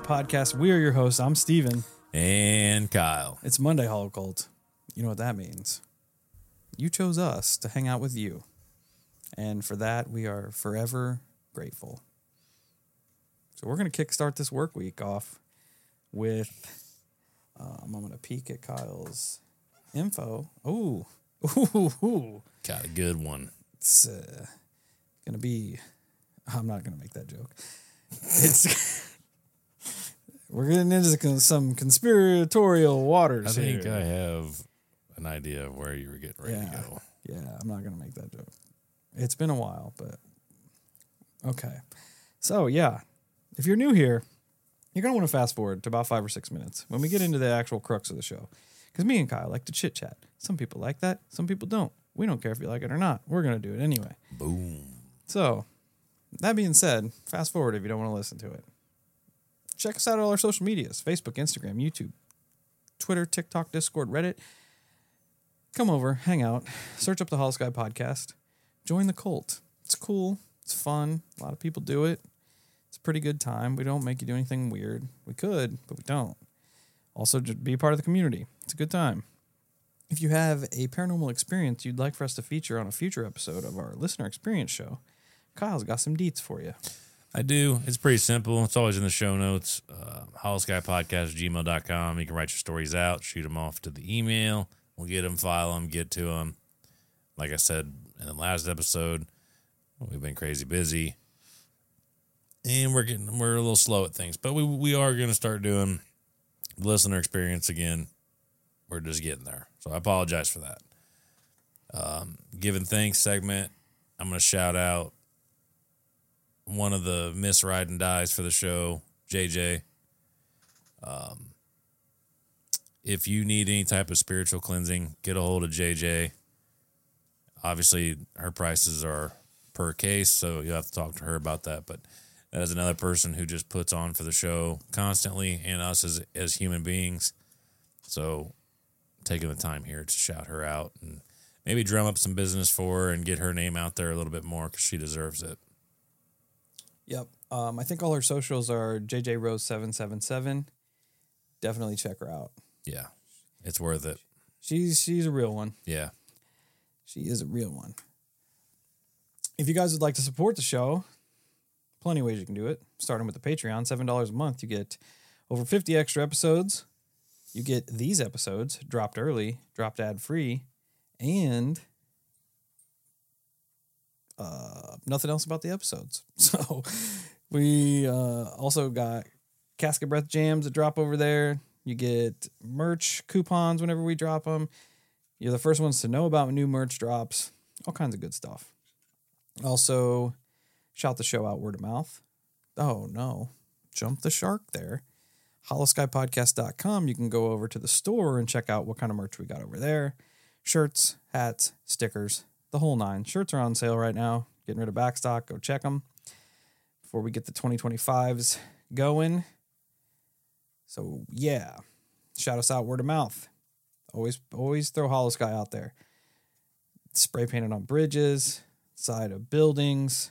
Podcast. We are your hosts. I'm Steven. And Kyle. It's Monday, Hollow Cult. You know what that means. You chose us to hang out with you. And for that, we are forever grateful. So we're going to kickstart this work week off with, I'm going to peek at Kyle's info. Ooh. Got a good one. It's going to be, I'm not going to make that joke. It's, we're getting into some conspiratorial waters I think here. I have an idea of where you were getting ready to go. Yeah, I'm not going to make that joke. It's been a while, but okay. So, yeah, if you're new here, you're going to want to fast forward to about 5 or 6 minutes when we get into the actual crux of the show. Because me and Kyle like to chit-chat. Some people like that. Some people don't. We don't care if you like it or not. We're going to do it anyway. Boom. So, that being said, fast forward if you don't want to listen to it. Check us out on all our social medias. Facebook, Instagram, YouTube, Twitter, TikTok, Discord, Reddit. Come over, hang out, search up the Hollow Sky Podcast. Join the cult. It's cool. It's fun. A lot of people do it. It's a pretty good time. We don't make you do anything weird. We could, but we don't. Also, just be a part of the community. It's a good time. If you have a paranormal experience you'd like for us to feature on a future episode of our listener experience show, Kyle's got some deets for you. I do. It's pretty simple. It's always in the show notes. HollowSkyPodcast@gmail.com. You can write your stories out, shoot them off to the email. We'll get them, file them, get to them. Like I said in the last episode, we've been crazy busy. And we're a little slow at things. But we are going to start doing the listener experience again. We're just getting there. So I apologize for that. Giving thanks segment, I'm going to shout out one of the Miss Ride and Dies for the show, JJ. If you need any type of spiritual cleansing, get a hold of JJ. Obviously, her prices are per case, so you'll have to talk to her about that. But that is another person who just puts on for the show constantly and us as human beings. So taking the time here to shout her out and maybe drum up some business for her and get her name out there a little bit more because she deserves it. Yep. I think all her socials are JJRose777. Definitely check her out. Yeah, it's worth it. She's a real one. Yeah. She is a real one. If you guys would like to support the show, plenty of ways you can do it. Starting with the Patreon, $7 a month. You get over 50 extra episodes. You get these episodes dropped early, dropped ad-free, and nothing else about the episodes. So we also got Casket Breath jams that drop over there. You get merch coupons whenever we drop them. You're the first ones to know about new merch drops. All kinds of good stuff. Also, shout the show out word of mouth. Oh, no. Jump the shark there. HollowSkyPodcast.com. You can go over to the store and check out what kind of merch we got over there. Shirts, hats, stickers, the whole nine. Shirts are on sale right now. Getting rid of backstock. Go check them before we get the 2025s going. So, yeah. Shout us out word of mouth. Always throw Hollow Sky out there. Spray painted on bridges, side of buildings,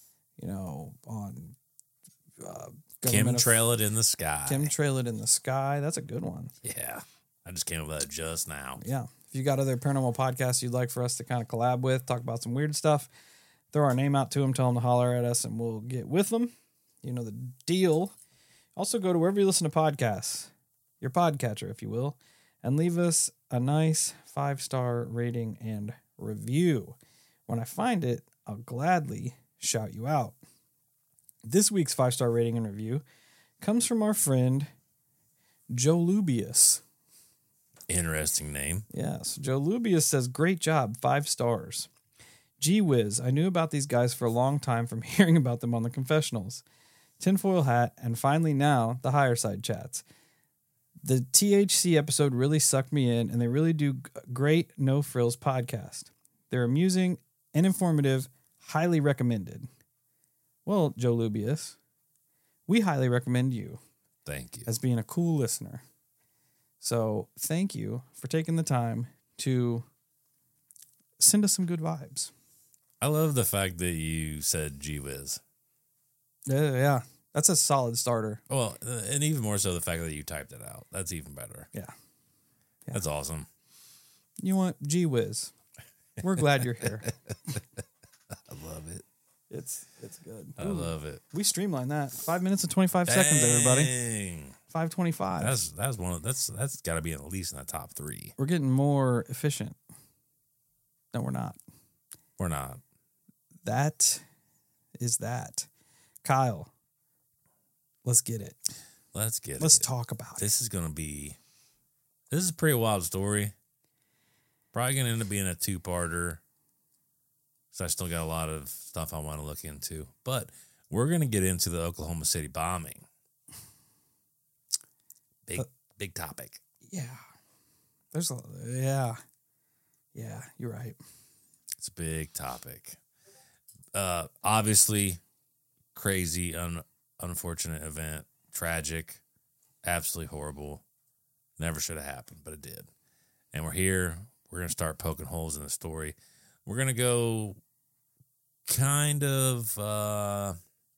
on Chemtrail it in the sky. Chemtrail it in the sky. That's a good one. Yeah. I just came up with that just now. Yeah. If you got other paranormal podcasts you'd like for us to kind of collab with, talk about some weird stuff, throw our name out to them, tell them to holler at us, and we'll get with them. You know the deal. Also, go to wherever you listen to podcasts, your podcatcher, if you will, and leave us a nice 5-star rating and review. When I find it, I'll gladly shout you out. This week's 5-star rating and review comes from our friend Joe Lubius. Interesting name. Yes, Joe Lubius says, great job, 5 stars. Gee whiz, I knew about these guys for a long time from hearing about them on the confessionals. Tinfoil hat, and finally now, the higher side chats. The THC episode really sucked me in, and they really do great No Frills podcast. They're amusing and informative, highly recommended. Well, Joe Lubius, we highly recommend you. Thank you. As being a cool listener. So thank you for taking the time to send us some good vibes. I love the fact that you said gee whiz. Yeah. That's a solid starter. Well, and even more so the fact that you typed it out. That's even better. Yeah. That's awesome. You want gee whiz. We're glad you're here. I love it. It's good. I love it. We streamlined that. 5 minutes and 25 seconds, everybody. Dang. 5:25. That's one of that's got to be at least in the top 3. We're getting more efficient. No, we're not. We're not. That is that. Kyle, let's get it. Let's get Let's it. talk about it. This is a pretty wild story. Probably going to end up being a 2-parter. So I still got a lot of stuff I want to look into. But we're going to get into the Oklahoma City bombing. Big topic. Yeah. Yeah, you're right. It's a big topic. Obviously, crazy, unfortunate event. Tragic. Absolutely horrible. Never should have happened, but it did. And we're here. We're going to start poking holes in the story. We're going to go kind of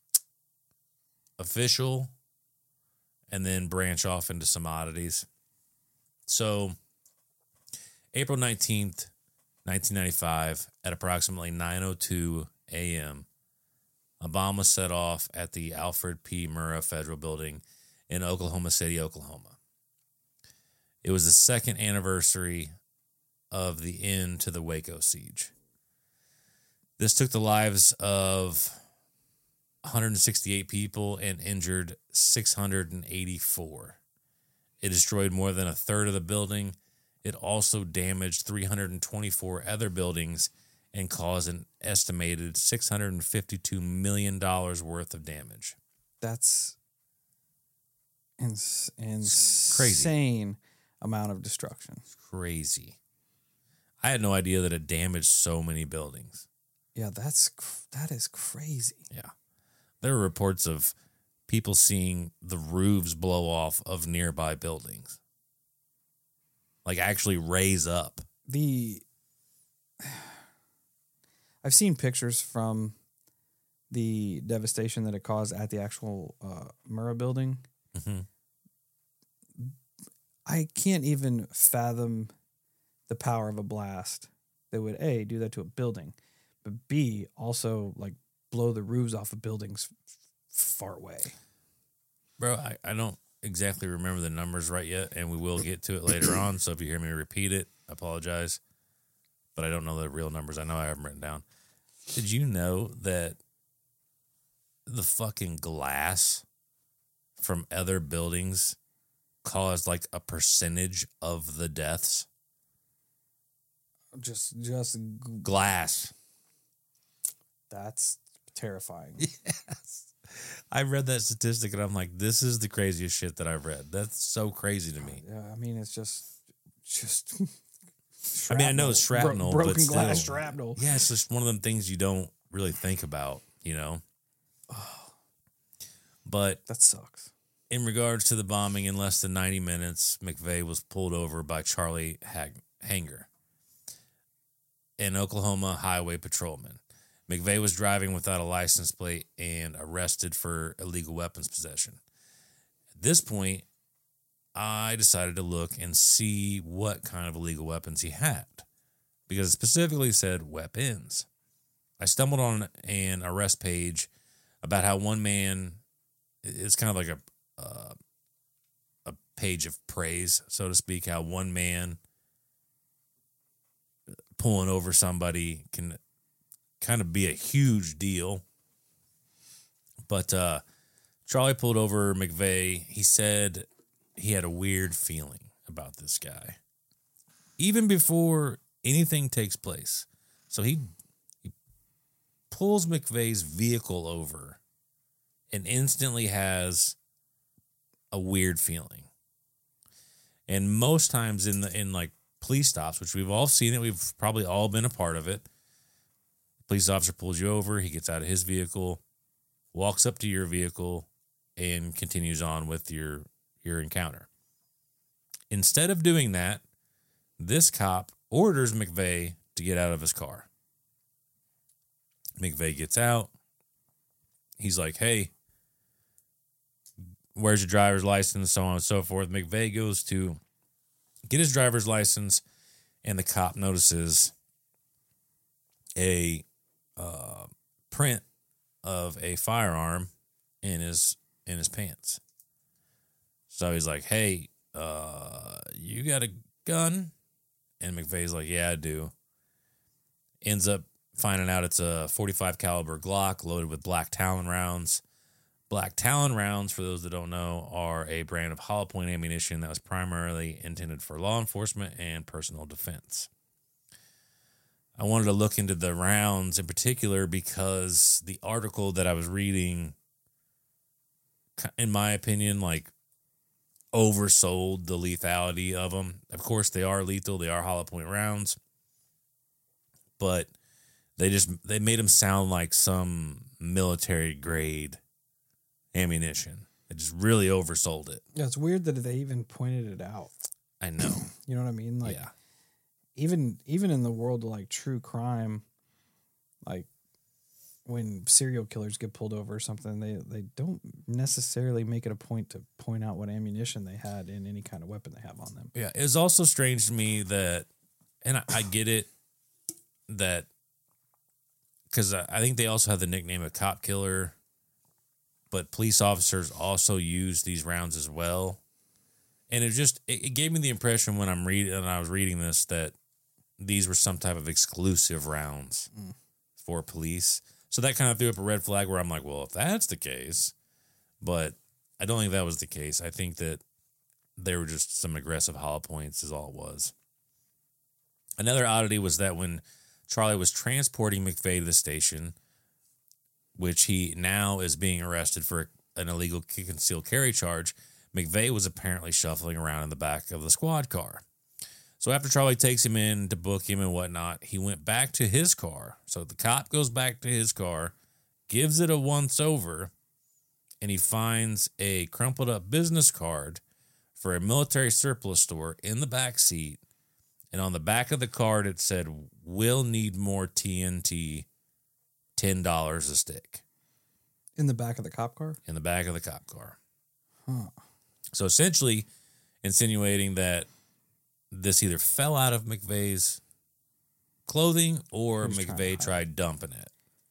official and then branch off into some oddities. So, April 19th, 1995, at approximately 9:02 a.m., a bomb was set off at the Alfred P. Murrah Federal Building in Oklahoma City, Oklahoma. It was the second anniversary of the end to the Waco siege. This took the lives of 168 people and injured 684. It destroyed more than a third of the building. It also damaged 324 other buildings and caused an estimated $652 million worth of damage. That's insane Crazy. amount of destruction. Crazy. I had no idea that it damaged so many buildings. Yeah, that is crazy. Yeah. There were reports of people seeing the roofs blow off of nearby buildings. Like actually raise up. I've seen pictures from the devastation that it caused at the actual Murrah building. Mm-hmm. I can't even fathom the power of a blast that would A, do that to a building, but B, also like blow the roofs off of buildings far away. Bro, I don't exactly remember the numbers right yet, and we will get to it later on. So if you hear me repeat it, I apologize. But I don't know the real numbers. I know I have them written down. Did you know that the fucking glass from other buildings caused like a percentage of the deaths? Just Glass. That's terrifying. Yes. I read that statistic and I'm like, this is the craziest shit that I've read. That's so crazy to me. Yeah, I mean, it's just I mean, I know it's shrapnel, but broken still. glass shrapnel. Yeah, it's just one of them things you don't really think about, you know? But That sucks. in regards to the bombing, in less than 90 minutes, McVeigh was pulled over by Charlie Hanger, an Oklahoma highway patrolman. McVeigh was driving without a license plate and arrested for illegal weapons possession. At this point, I decided to look and see what kind of illegal weapons he had, because it specifically said weapons. I stumbled on an arrest page about how one man, it's kind of like a page of praise, so to speak, how one man pulling over somebody can kind of be a huge deal. But Charlie pulled over McVeigh. He said he had a weird feeling about this guy, even before anything takes place. So he pulls McVeigh's vehicle over and instantly has a weird feeling. And most times in like police stops, which we've all seen it, we've probably all been a part of it. Police officer pulls you over, he gets out of his vehicle, walks up to your vehicle, and continues on with your encounter. Instead of doing that, this cop orders McVeigh to get out of his car. McVeigh gets out. He's like, hey, where's your driver's license, so on and so forth. McVeigh goes to get his driver's license, and the cop notices a print of a firearm in his pants. So he's like, "Hey, you got a gun?" And McVeigh's like, "Yeah, I do." Ends up finding out it's a .45 caliber Glock loaded with Black Talon rounds. Black Talon rounds, for those that don't know, are a brand of hollow point ammunition that was primarily intended for law enforcement and personal defense. I wanted to look into the rounds in particular because the article that I was reading, in my opinion, like oversold the lethality of them. Of course, they are lethal. They are hollow point rounds, but they made them sound like some military grade ammunition. It just really oversold it. Yeah, it's weird that they even pointed it out. I know. You know what I mean? Like, yeah. Even in the world of like true crime, like when serial killers get pulled over or something, they don't necessarily make it a point to point out what ammunition they had in any kind of weapon they have on them. Yeah, it's also strange to me that, and I get it, that because I think they also have the nickname of cop killer, but police officers also use these rounds as well. And it gave me the impression when I was reading this that these were some type of exclusive rounds for police. So that kind of threw up a red flag where I'm like, well, if that's the case, but I don't think that was the case. I think that they were just some aggressive hollow points is all it was. Another oddity was that when Charlie was transporting McVeigh to the station, which he now is being arrested for an illegal concealed carry charge, McVeigh was apparently shuffling around in the back of the squad car. So after Charlie takes him in to book him and whatnot, he went back to his car. So the cop goes back to his car, gives it a once over, and he finds a crumpled up business card for a military surplus store in the back seat. And on the back of the card, it said, "We'll need more TNT, $10 a stick." In the back of the cop car? In the back of the cop car. Huh. So essentially insinuating that this either fell out of McVeigh's clothing or McVeigh tried dumping it.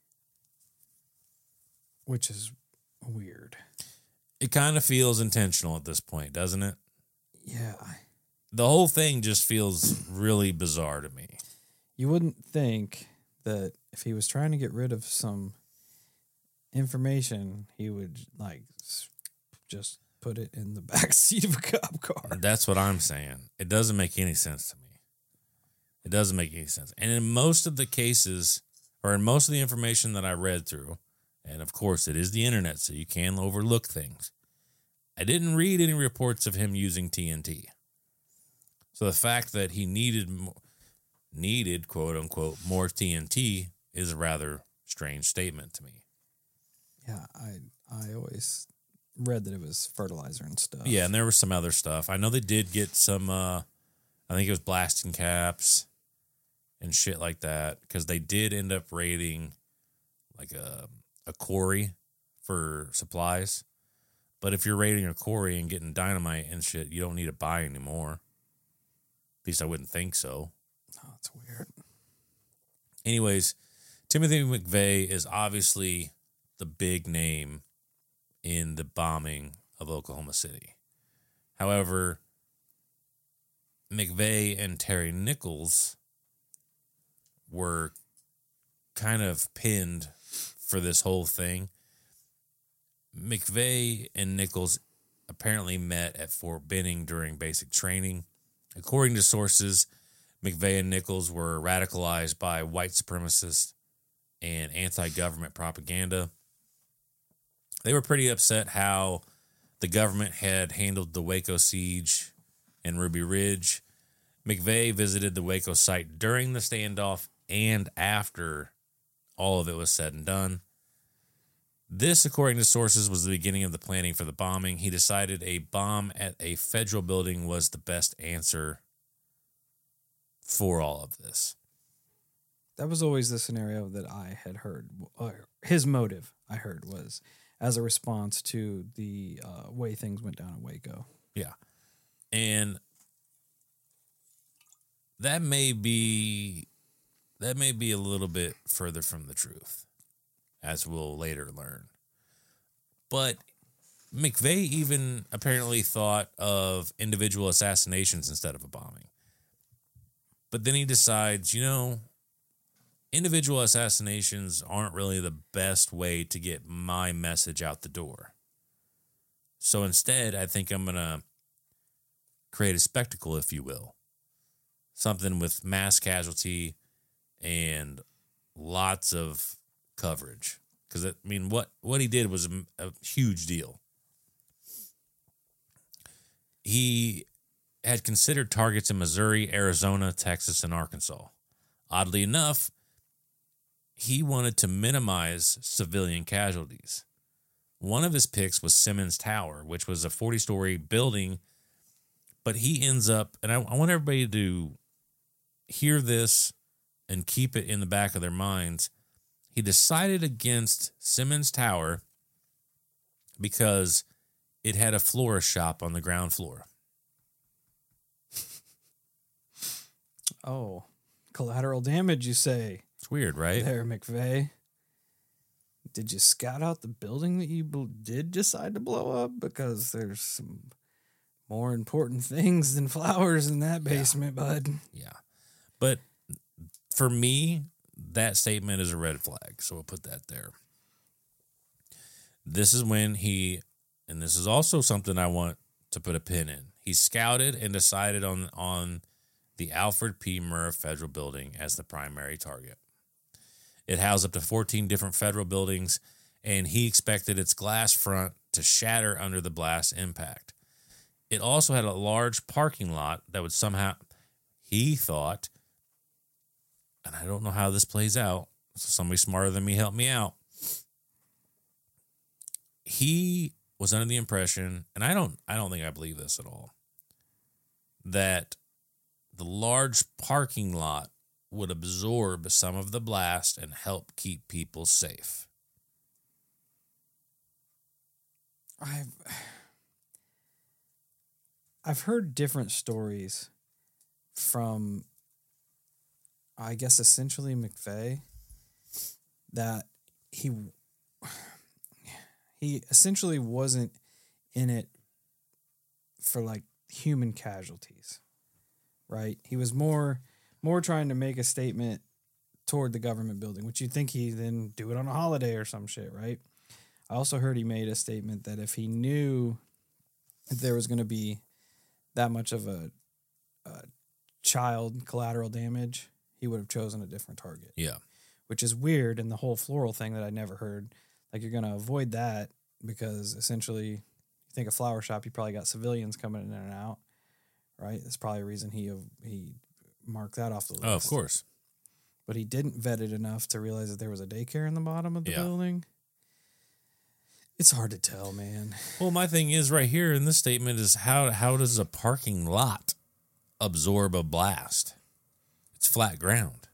Which is weird. It kind of feels intentional at this point, doesn't it? Yeah. The whole thing just feels really bizarre to me. You wouldn't think that if he was trying to get rid of some information, he would like just put it in the back seat of a cop car. That's what I'm saying. It doesn't make any sense to me. It doesn't make any sense. And in most of the cases, or in most of the information that I read through, and of course it is the internet, so you can overlook things, I didn't read any reports of him using TNT. So the fact that he needed quote unquote more TNT is a rather strange statement to me. Yeah, I always read that it was fertilizer and stuff. Yeah, and there was some other stuff. I know they did get some, I think it was blasting caps and shit like that, because they did end up raiding like a quarry for supplies. But if you're raiding a quarry and getting dynamite and shit, you don't need to buy anymore. At least I wouldn't think so. Oh, that's weird. Anyways, Timothy McVeigh is obviously the big name in the bombing of Oklahoma City. However, McVeigh and Terry Nichols were kind of pinned for this whole thing. McVeigh and Nichols apparently met at Fort Benning during basic training. According to sources, McVeigh and Nichols were radicalized by white supremacists and anti-government propaganda. They were pretty upset how the government had handled the Waco siege and Ruby Ridge. McVeigh visited the Waco site during the standoff and after all of it was said and done. This, according to sources, was the beginning of the planning for the bombing. He decided a bomb at a federal building was the best answer for all of this. That was always the scenario that I had heard. His motive, I heard, was as a response to the way things went down in Waco. Yeah. And that may be a little bit further from the truth, as we'll later learn. But McVeigh even apparently thought of individual assassinations instead of a bombing. But then he decides, individual assassinations aren't really the best way to get my message out the door. So instead, I think I'm going to create a spectacle, if you will. Something with mass casualty and lots of coverage. Because, what he did was a huge deal. He had considered targets in Missouri, Arizona, Texas, and Arkansas. Oddly enough, he wanted to minimize civilian casualties. One of his picks was Simmons Tower, which was a 40-story building, but he ends up, and I want everybody to hear this and keep it in the back of their minds. He decided against Simmons Tower because it had a florist shop on the ground floor. Oh, collateral damage, you say? It's weird, right? There, McVeigh. Did you scout out the building that you did decide to blow up? Because there's some more important things than flowers in that basement, bud. Yeah. But for me, that statement is a red flag. So we'll put that there. This is when and this is also something I want to put a pin in. He scouted and decided on the Alfred P. Murrah Federal Building as the primary target. It housed up to 14 different federal buildings, and he expected its glass front to shatter under the blast impact. It also had a large parking lot that would somehow, he thought, and I don't know how this plays out, so somebody smarter than me help me out. He was under the impression, and I don't think I believe this at all, that the large parking lot would absorb some of the blast and help keep people safe. I've heard different stories from, I guess, essentially McVeigh, that he essentially wasn't in it for like human casualties, right? He was more trying to make a statement toward the government building, which you'd think he then do it on a holiday or some shit, right? I also heard he made a statement that if he knew that there was going to be that much of a child collateral damage, he would have chosen a different target. Yeah. Which is weird, and the whole floral thing that I never heard. Like, you're going to avoid that because essentially you think a flower shop, you probably got civilians coming in and out, right? That's probably a reason he marked that off the list. Oh, of course. But he didn't vet it enough to realize that there was a daycare in the bottom of the building. It's hard to tell, man. Well, my thing is right here in this statement is how does a parking lot absorb a blast? It's flat ground.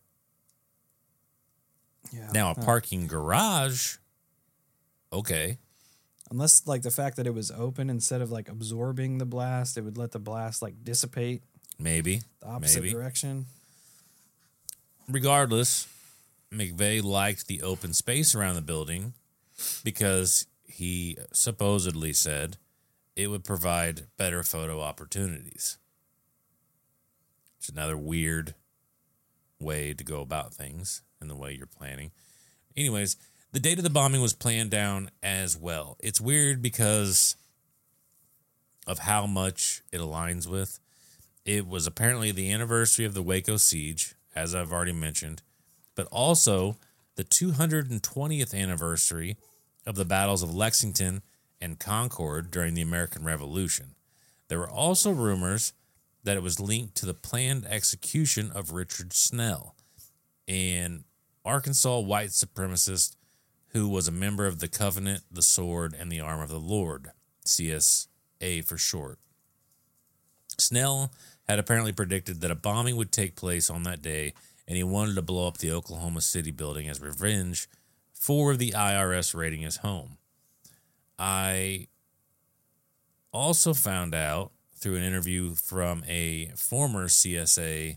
Yeah. Now, a parking garage, okay. Unless, like, the fact that it was open, instead of, like, absorbing the blast, it would let the blast, like, dissipate. Maybe. The opposite direction. Regardless, McVeigh liked the open space around the building because he supposedly said it would provide better photo opportunities. It's another weird way to go about things in the way you're planning. Anyways, the date of the bombing was planned down as well. It's weird because of how much it aligns with. It was apparently the anniversary of the Waco siege, as I've already mentioned, but also the 220th anniversary of the battles of Lexington and Concord during the American Revolution. There were also rumors that it was linked to the planned execution of Richard Snell, an Arkansas white supremacist who was a member of the Covenant, the Sword, and the Arm of the Lord, CSA for short. Snell had apparently predicted that a bombing would take place on that day, and he wanted to blow up the Oklahoma City building as revenge for the IRS raiding his home. I also found out through an interview from a former CSA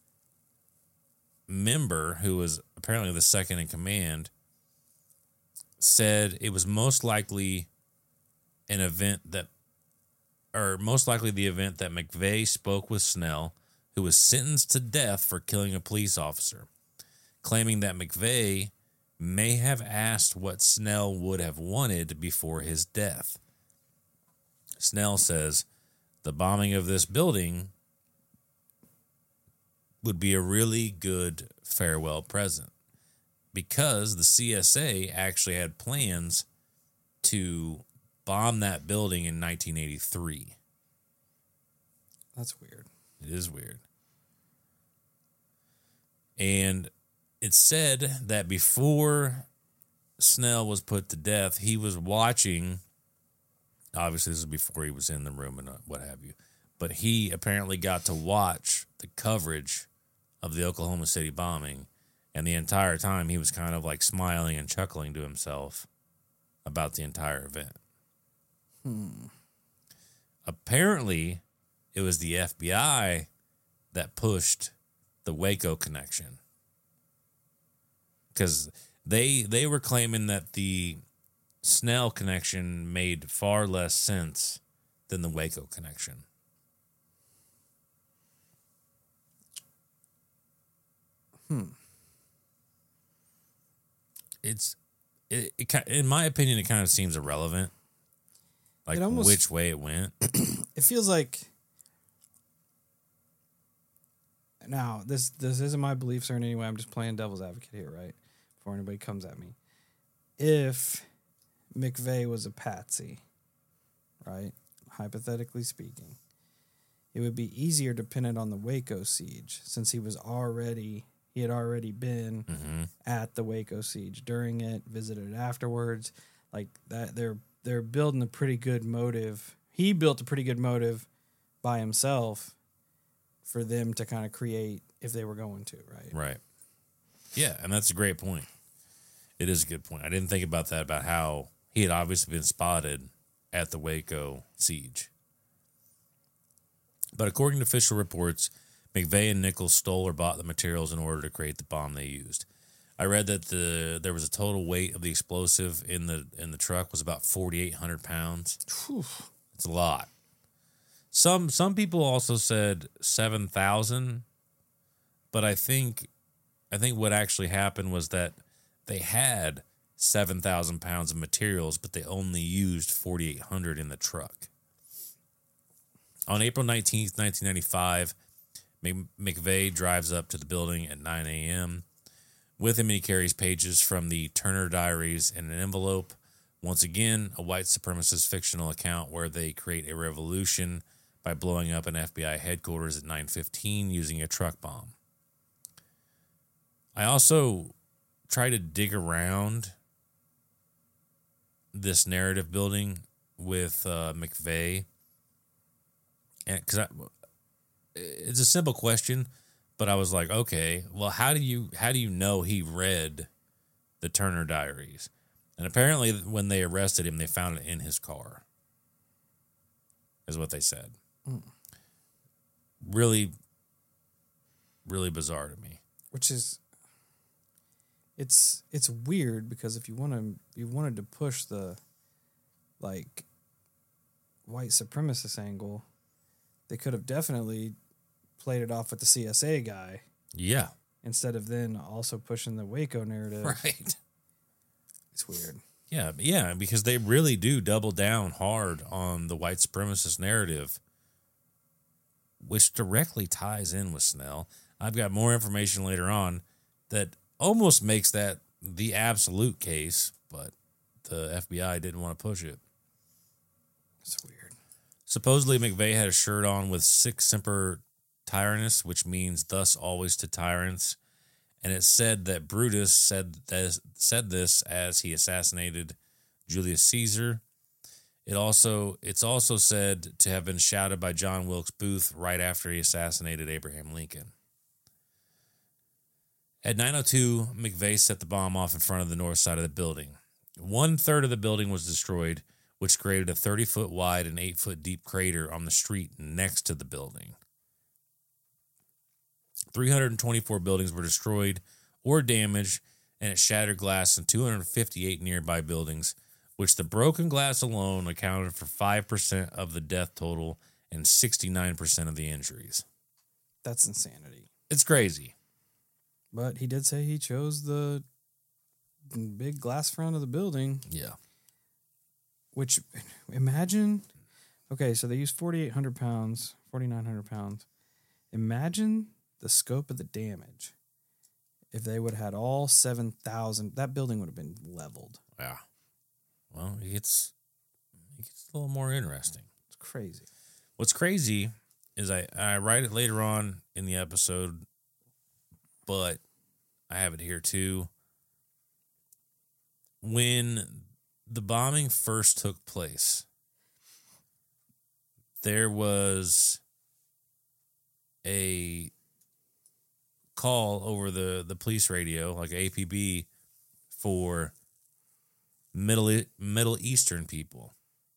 member who was apparently the second in command, said it was most likely the event that McVeigh spoke with Snell, who was sentenced to death for killing a police officer, claiming that McVeigh may have asked what Snell would have wanted before his death. Snell says, the bombing of this building would be a really good farewell present, because the CSA actually had plans to bomb that building in 1983. That's weird. It is weird. And it's said that before Snell was put to death, he was watching. Obviously, this is before he was in the room and what have you. But he apparently got to watch the coverage of the Oklahoma City bombing. And the entire time, he was kind of like smiling and chuckling to himself about the entire event. Apparently, it was the FBI that pushed the Waco connection, because they were claiming that the Snell connection made far less sense than the Waco connection. In my opinion, it kind of seems irrelevant, like which way it went. It feels like, now this isn't my beliefs or in any way. I'm just playing devil's advocate here, right? Before anybody comes at me, if McVeigh was a patsy, right? Hypothetically speaking, it would be easier to pin it on the Waco siege, since he had already been at the Waco siege during it, visited it afterwards. Like that, they're building a pretty good motive. He built a pretty good motive by himself for them to kind of create if they were going to, right? Right. Yeah, and that's a great point. It is a good point. I didn't think about that, about how he had obviously been spotted at the Waco siege. But according to official reports, McVeigh and Nichols stole or bought the materials in order to create the bomb they used. I read that there was a total weight of the explosive in the truck was about 4,800 pounds. Whew. It's a lot. Some people also said 7,000, but I think what actually happened was that they had 7,000 pounds of materials, but they only used 4,800 in the truck. On April 19th, 1995, McVeigh drives up to the building at 9 a.m. With him, he carries pages from the Turner Diaries in an envelope. Once again, a white supremacist fictional account where they create a revolution by blowing up an FBI headquarters at 9:15 using a truck bomb. I also try to dig around this narrative building with McVeigh, and because it's a simple question, but I was like, okay, well, how do you know he read the Turner Diaries? And apparently, when they arrested him, they found it in his car, is what they said. Really, really bizarre to me. Which is, it's weird, because if you wanted to push the like white supremacist angle, they could have definitely played it off with the CSA guy. Yeah. Instead of then also pushing the Waco narrative. Right. It's weird. Yeah, because they really do double down hard on the white supremacist narrative, which directly ties in with Snell. I've got more information later on that almost makes that the absolute case, but the FBI didn't want to push it. It's weird. Supposedly, McVeigh had a shirt on with Sic Semper Tyrannis, which means thus always to tyrants. And it said that Brutus said this as he assassinated Julius Caesar. It's also said to have been shouted by John Wilkes Booth right after he assassinated Abraham Lincoln. At 9:02, McVeigh set the bomb off in front of the north side of the building. 1/3 of the building was destroyed, which created a 30-foot wide and 8-foot deep crater on the street next to the building. 324 buildings were destroyed or damaged, and it shattered glass in 258 nearby buildings, which the broken glass alone accounted for 5% of the death total and 69% of the injuries. That's insanity. It's crazy. But he did say he chose the big glass front of the building. Yeah. Which, imagine, okay, so they use 4,800 pounds, 4,900 pounds. Imagine the scope of the damage. If they would have had all 7,000, that building would have been leveled. Yeah. Well, it gets a little more interesting. It's crazy. What's crazy is I write it later on in the episode, but I have it here too. When the bombing first took place, there was a call over the police radio, like APB, for Middle Eastern people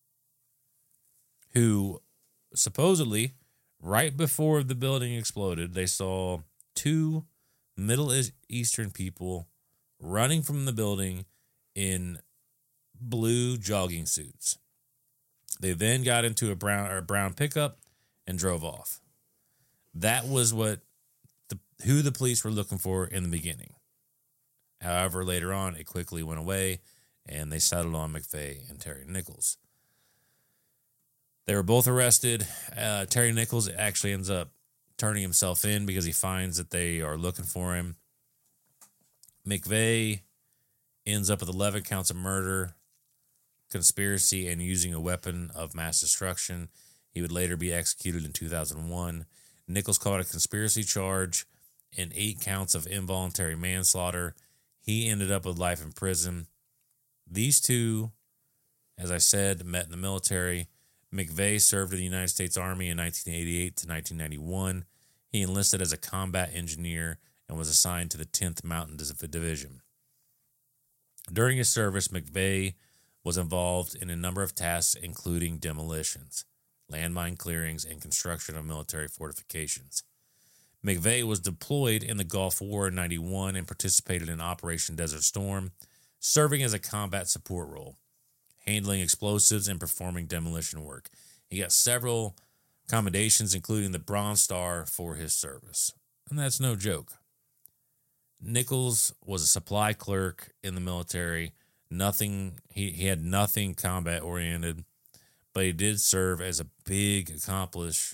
who supposedly, right before the building exploded, they saw 2 Middle Eastern people running from the building in blue jogging suits. They then got into a brown pickup and drove off. That was who the police were looking for in the beginning. However, later on, it quickly went away, and they settled on McVeigh and Terry Nichols. They were both arrested. Terry Nichols actually ends up turning himself in because he finds that they are looking for him. McVeigh ends up with 11 counts of murder, conspiracy, and using a weapon of mass destruction. He would later be executed in 2001. Nichols caught a conspiracy charge and 8 counts of involuntary manslaughter. He ended up with life in prison. These two, as I said, met in the military. McVeigh served in the United States Army in 1988 to 1991. He enlisted as a combat engineer and was assigned to the 10th Mountain Division. During his service, McVeigh was involved in a number of tasks, including demolitions, landmine clearings, and construction of military fortifications. McVeigh was deployed in the Gulf War in 1991 and participated in Operation Desert Storm, serving as a combat support role, handling explosives and performing demolition work. He got several commendations, including the Bronze Star, for his service. And that's no joke. Nichols was a supply clerk in the military. He had nothing combat oriented, but he did serve as a big accomplice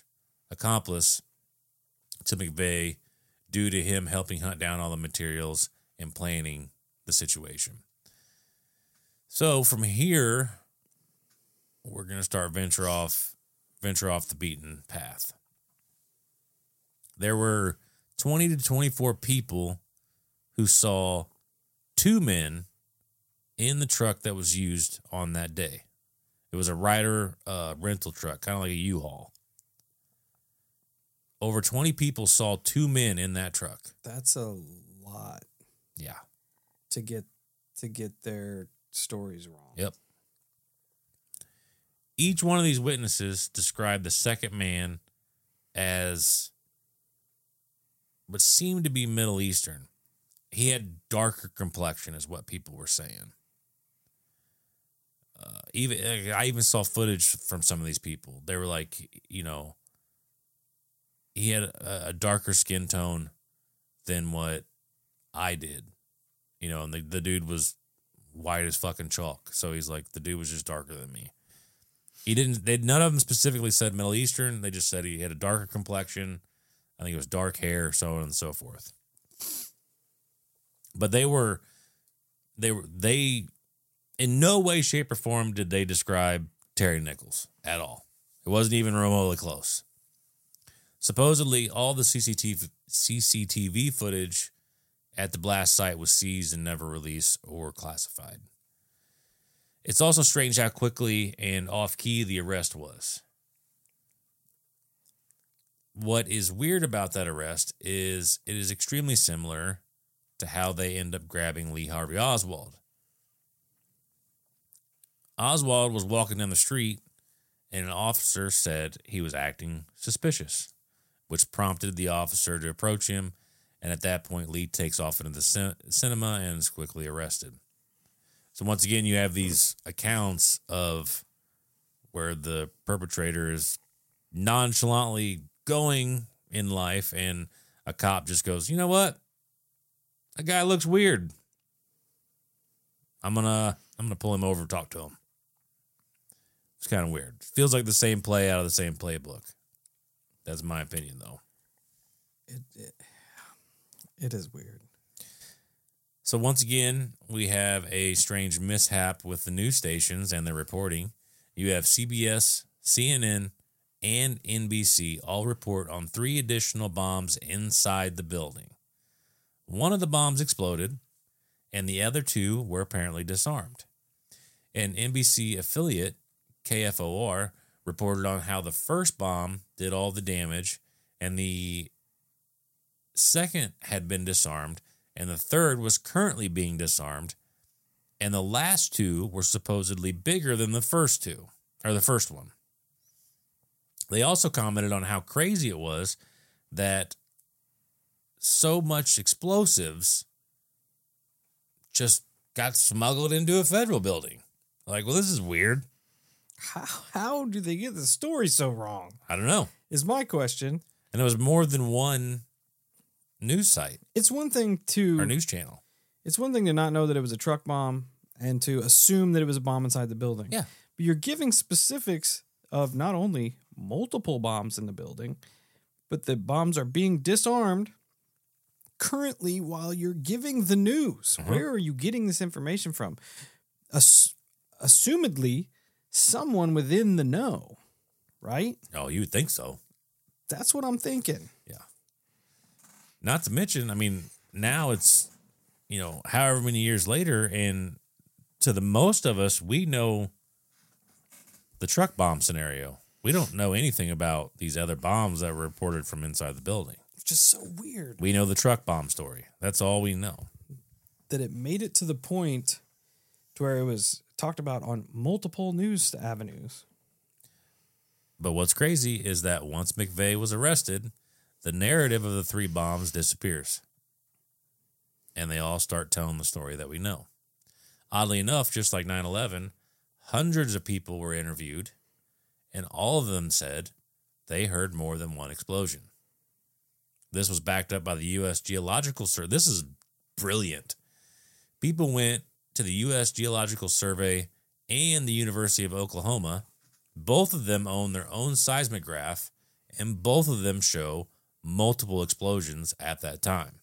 to McVeigh due to him helping hunt down all the materials and planning the situation. So from here, we're going to start venture off the beaten path. There were 20 to 24 people who saw 2 men in the truck that was used on that day. It was a Ryder rental truck, kind of like a U-Haul. Over 20 people saw 2 men in that truck. That's a lot. Yeah. To get their stories wrong. Yep. Each one of these witnesses described the second man as what seemed to be Middle Eastern. He had darker complexion, is what people were saying. I even saw footage from some of these people. They were like, he had a darker skin tone than what I did, and the dude was white as fucking chalk. So he's like, the dude was just darker than me. None of them specifically said Middle Eastern. They just said he had a darker complexion. I think it was dark hair, so on and so forth. But they in no way, shape, or form did they describe Terry Nichols at all. It wasn't even remotely close. Supposedly, all the CCTV footage at the blast site was seized and never released or classified. It's also strange how quickly and off-key the arrest was. What is weird about that arrest is it is extremely similar to how they end up grabbing Lee Harvey Oswald. Oswald was walking down the street, and an officer said he was acting suspicious, which prompted the officer to approach him. And at that point, Lee takes off into the cinema and is quickly arrested. So once again, you have these accounts of where the perpetrator is nonchalantly going in life, and a cop just goes, "You know what? That guy looks weird. I'm gonna pull him over and talk to him." It's kind of weird. Feels like the same play out of the same playbook. That's my opinion, though. It is weird. So once again, we have a strange mishap with the news stations and their reporting. You have CBS, CNN, and NBC all report on 3 additional bombs inside the building. One of the bombs exploded, and the other 2 were apparently disarmed. An NBC affiliate, KFOR, reported on how the first bomb did all the damage, and the second had been disarmed, and the third was currently being disarmed, and the last 2 were supposedly bigger than the first 2, or the first one. They also commented on how crazy it was that so much explosives just got smuggled into a federal building. Like, well, this is weird. How do they get the story so wrong? I don't know. Is my question. And there was more than one news site. It's one thing to or news channel. It's one thing to not know that it was a truck bomb and to assume that it was a bomb inside the building. Yeah. But you're giving specifics of not only multiple bombs in the building, but the bombs are being disarmed currently while you're giving the news. Uh-huh. Where are you getting this information from? Assumedly, someone within the know, right? Oh, you would think so. That's what I'm thinking. Yeah. Not to mention, I mean, now it's, however many years later, and to the most of us, we know the truck bomb scenario. We don't know anything about these other bombs that were reported from inside the building. It's just so weird. We know the truck bomb story. That's all we know. That it made it to the point to where it was talked about on multiple news avenues. But what's crazy is that once McVeigh was arrested, the narrative of the 3 bombs disappears. And they all start telling the story that we know. Oddly enough, just like 9/11, hundreds of people were interviewed, and all of them said they heard more than one explosion. This was backed up by the U.S. Geological Survey. This is brilliant. People went to the U.S. Geological Survey and the University of Oklahoma. Both of them own their own seismograph, and both of them show multiple explosions at that time.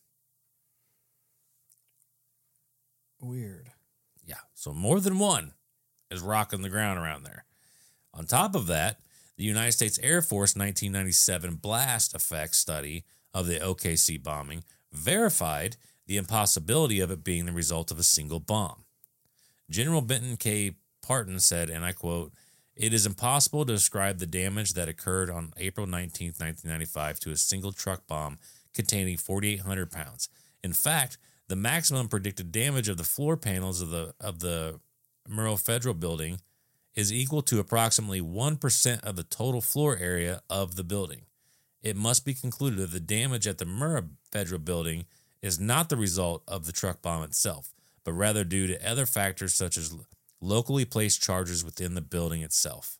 Weird. Yeah, so more than one is rocking the ground around there. On top of that, the United States Air Force 1997 blast effects study of the OKC bombing verified the impossibility of it being the result of a single bomb. General Benton K. Parton said, and I quote, "It is impossible to describe the damage that occurred on April 19, 1995 to a single truck bomb containing 4,800 pounds. In fact, the maximum predicted damage of the floor panels of the Murrah Federal Building is equal to approximately 1% of the total floor area of the building. It must be concluded that the damage at the Murrah Federal Building is not the result of the truck bomb itself, but rather due to other factors such as locally placed charges within the building itself."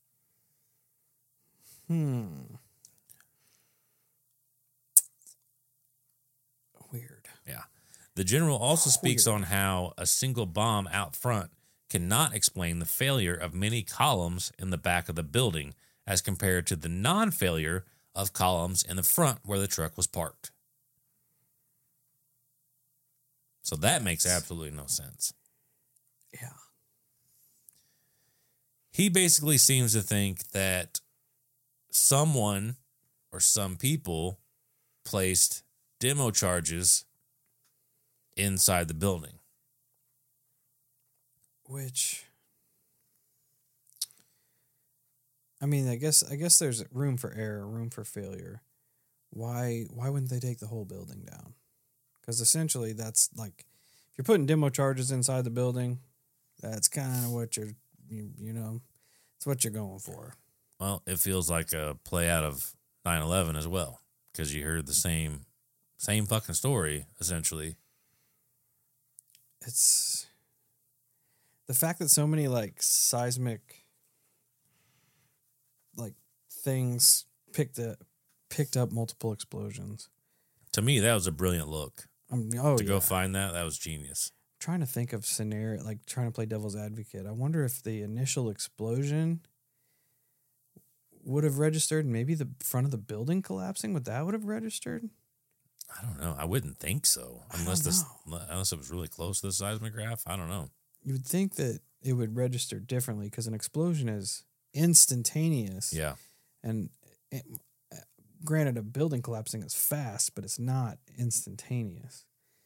Weird. Yeah. The general also speaks on how a single bomb out front cannot explain the failure of many columns in the back of the building as compared to the non-failure of columns in the front where the truck was parked. So that makes absolutely no sense. Yeah. He basically seems to think that someone or some people placed demo charges inside the building. Which, I mean, I guess there's room for error, room for failure. Why wouldn't they take the whole building down? Because essentially that's like, if you're putting demo charges inside the building, that's kind of what you're you know, it's what you're going for. Well, it feels like a play out of 9/11 as well, because you heard the same fucking story, essentially. It's the fact that so many like seismic like things picked up multiple explosions. To me, that was a brilliant look. To go find that was genius. I'm trying to think of scenario, like trying to play devil's advocate. I wonder if the initial explosion would have registered, maybe the front of the building collapsing, would have registered? I don't know. I wouldn't think so. Unless it was really close to the seismograph. I don't know. You would think that it would register differently because an explosion is instantaneous. Yeah. And granted, a building collapsing is fast, but it's not instantaneous.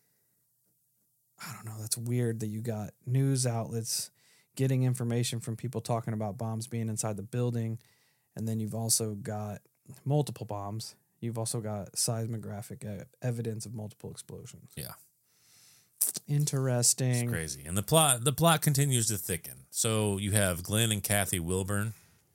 I don't know. That's weird that you got news outlets getting information from people talking about bombs being inside the building. And then you've also got multiple bombs. You've also got seismographic evidence of multiple explosions. Yeah. Interesting. It's crazy. And the plot continues to thicken. So you have Glenn and Kathy Wilburn.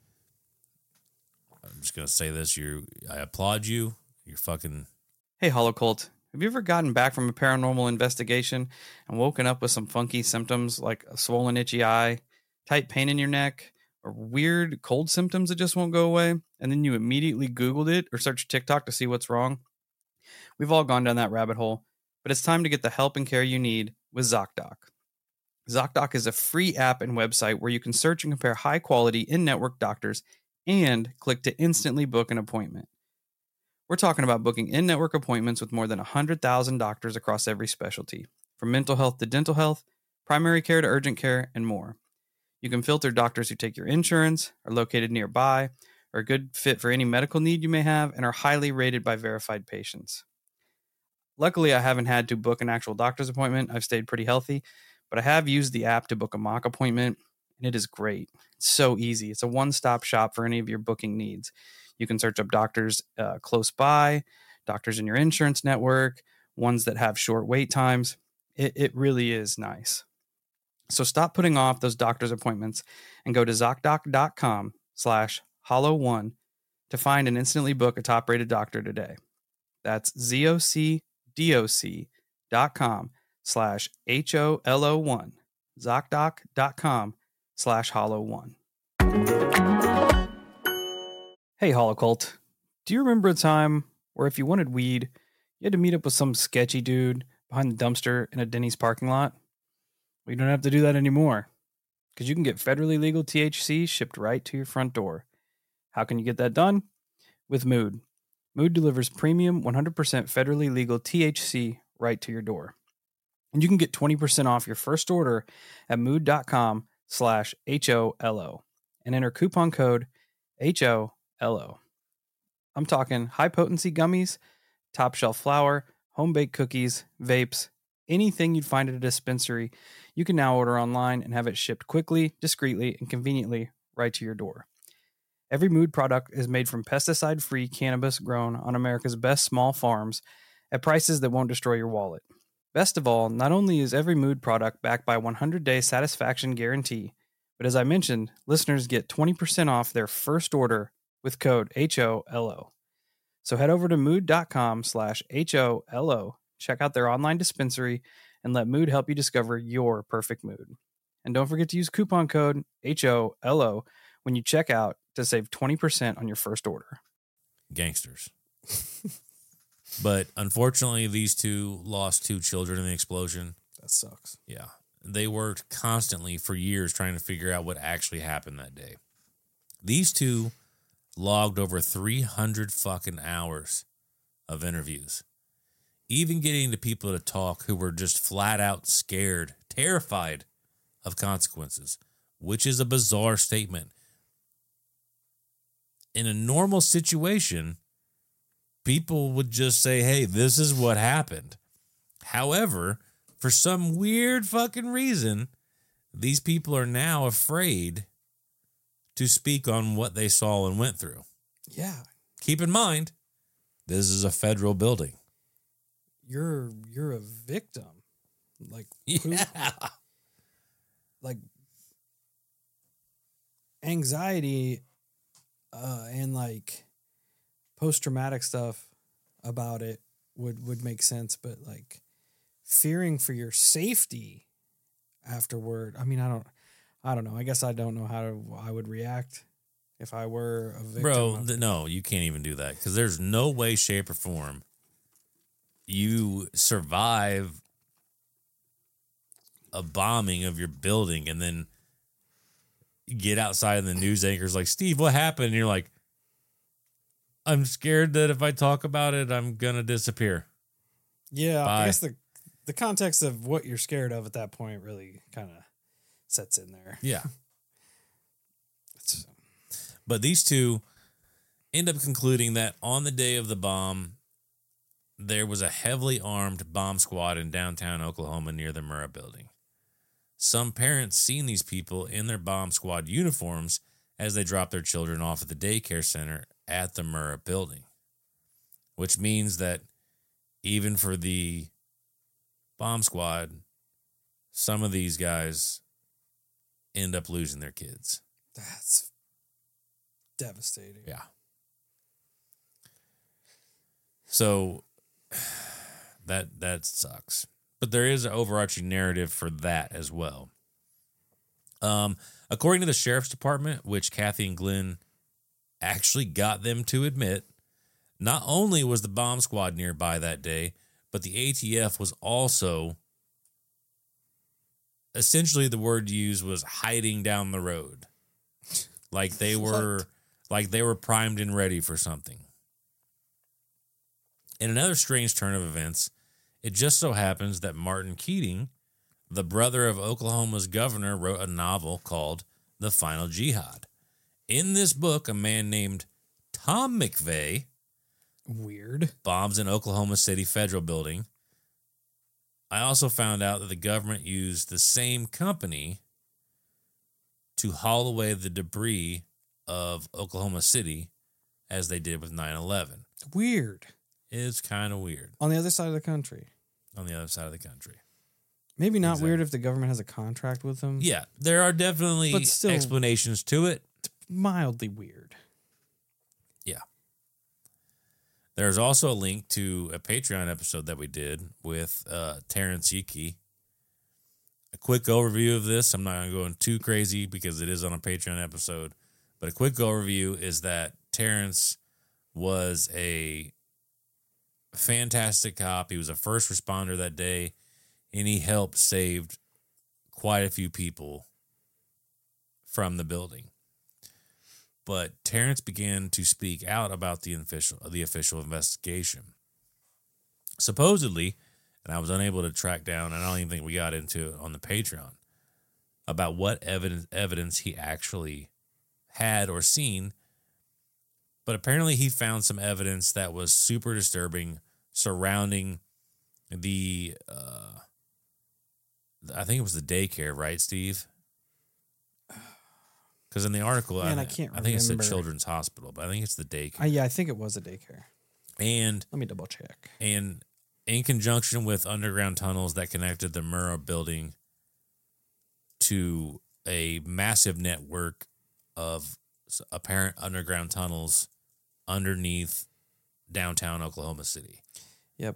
I'm just going to say this. I applaud you. You're fucking... Hey, Holocult. Have you ever gotten back from a paranormal investigation and woken up with some funky symptoms like a swollen, itchy eye, tight pain in your neck, or weird cold symptoms that just won't go away, and then you immediately Googled it or searched TikTok to see what's wrong? We've all gone down that rabbit hole, but it's time to get the help and care you need with ZocDoc. ZocDoc is a free app and website where you can search and compare high-quality in-network doctors and click to instantly book an appointment. We're talking about booking in-network appointments with more than 100,000 doctors across every specialty, from mental health to dental health, primary care to urgent care, and more. You can filter doctors who take your insurance, are located nearby, are a good fit for any medical need you may have, and are highly rated by verified patients. Luckily, I haven't had to book an actual doctor's appointment. I've stayed pretty healthy, but I have used the app to book a mock appointment, and it is great. It's so easy. It's a one-stop shop for any of your booking needs. You can search up doctors close by, doctors in your insurance network, ones that have short wait times. It really is nice. So stop putting off those doctor's appointments and go to ZocDoc.com/hollow1 to find and instantly book a top-rated doctor today. That's ZocDoc.com/HOLO1. ZocDoc.com/hollow1. Hey, Holocult. Do you remember a time where if you wanted weed, you had to meet up with some sketchy dude behind the dumpster in a Denny's parking lot? Well, you don't have to do that anymore, because you can get federally legal THC shipped right to your front door. How can you get that done? With Mood. Mood delivers premium 100% federally legal THC right to your door. And you can get 20% off your first order at mood.com/HOLO and enter coupon code HOLO. I'm talking high potency gummies, top shelf flour, home baked cookies, vapes, anything you'd find at a dispensary. You can now order online and have it shipped quickly, discreetly, and conveniently right to your door. Every Mood product is made from pesticide-free cannabis grown on America's best small farms at prices that won't destroy your wallet. Best of all, not only is every Mood product backed by a 100-day satisfaction guarantee, but as I mentioned, listeners get 20% off their first order with code HOLO. So head over to mood.com/HOLO, check out their online dispensary, and let Mood help you discover your perfect mood. And don't forget to use coupon code HOLO when you check out to save 20% on your first order. Gangsters. But unfortunately, these two lost 2 children in the explosion. That sucks. Yeah. They worked constantly for years trying to figure out what actually happened that day. These two logged over 300 fucking hours of interviews, even getting to people to talk who were just flat out scared, terrified of consequences, which is a bizarre statement. In a normal situation, people would just say, hey, this is what happened. However, for some weird fucking reason, these people are now afraid to speak on what they saw and went through. Yeah. Keep in mind, this is a federal building. You're a victim. Like, Yeah. like anxiety and like post-traumatic stuff about it would make sense, but like fearing for your safety afterward. I mean, I don't know. I guess I don't know how I would react if I were a victim. Bro, no, you can't even do that because there's no way, shape, or form you survive a bombing of your building and then get outside and the news anchor's like, Steve, what happened? And you're like, I'm scared that if I talk about it, I'm going to disappear. Yeah, Bye. I guess the context of what you're scared of at that point really kind of sets in there. Yeah. It's, But these two end up concluding that on the day of the bomb, there was a heavily armed bomb squad in downtown Oklahoma near the Murrah building. Some parents seen these people in their bomb squad uniforms as they dropped their children off at the daycare center at the Murrah building, which means that even for the bomb squad, some of these guys end up losing their kids. that's devastating. Yeah. So that sucks. But there is an overarching narrative for that as well. According to the sheriff's department, which Kathy and Glenn actually got them to admit, not only was the bomb squad nearby that day, but the ATF was also, essentially the word used was hiding down the road. Like they were primed and ready for something. In another strange turn of events, it just so happens that Martin Keating, the brother of Oklahoma's governor, wrote a novel called The Final Jihad. In this book, a man named Tom McVeigh Weird. bombs an Oklahoma City federal building. I also found out that the government used the same company to haul away the debris of Oklahoma City as they did with 9/11. Weird. It's kind of weird On the other side of the country. on the other side of the country. Maybe not Exactly. weird if the government has a contract with them. Yeah, there are definitely But still- explanations to it. Mildly weird. Yeah. There's also a link to a Patreon episode that we did with Terrence Yiki. A quick overview of this. I'm not going to go in too crazy because it is on a Patreon episode. But a quick overview is that Terrence was a fantastic cop. He was a first responder that day, and he helped save quite a few people from the building. But Terrence began to speak out about the official investigation. Supposedly, and I was unable to track down, and I don't even think we got into it on the Patreon, about what evidence he actually had or seen. But apparently he found some evidence that was super disturbing surrounding the, I think it was the daycare, right, Steve? Because in the article, Man, I can't think it said remember. Children's Hospital, but I think it's the daycare. Yeah, I think it was a daycare. And Let me double check. in conjunction with underground tunnels that connected the Murrah building to a massive network of apparent underground tunnels underneath downtown Oklahoma City. Yep.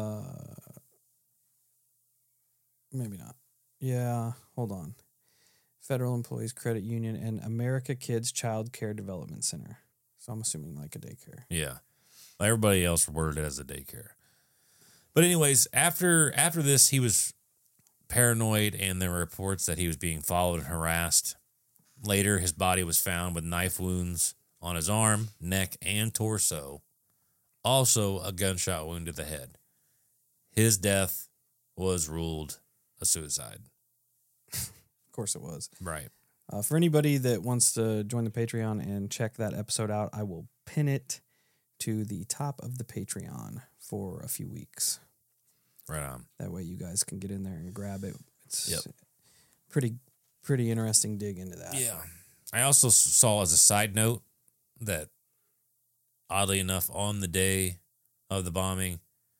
Maybe not. Yeah. Hold on. Federal Employees Credit Union and America Kids Child Care Development Center. So I'm assuming like a daycare. Yeah. Everybody else worded it as a daycare. But anyways, after this, he was paranoid, and there were reports that he was being followed and harassed. Later, his body was found with knife wounds on his arm, neck, and torso. Also, a gunshot wound to the head. His death was ruled a suicide. Of course it was. Right. For anybody that wants to join the Patreon and check that episode out, I will pin it to the top of the Patreon for a few weeks. Right on. That way you guys can get in there and grab it. It's Yep. pretty interesting dig into that. Yeah. I also saw as a side note that, oddly enough, on the day of the bombing,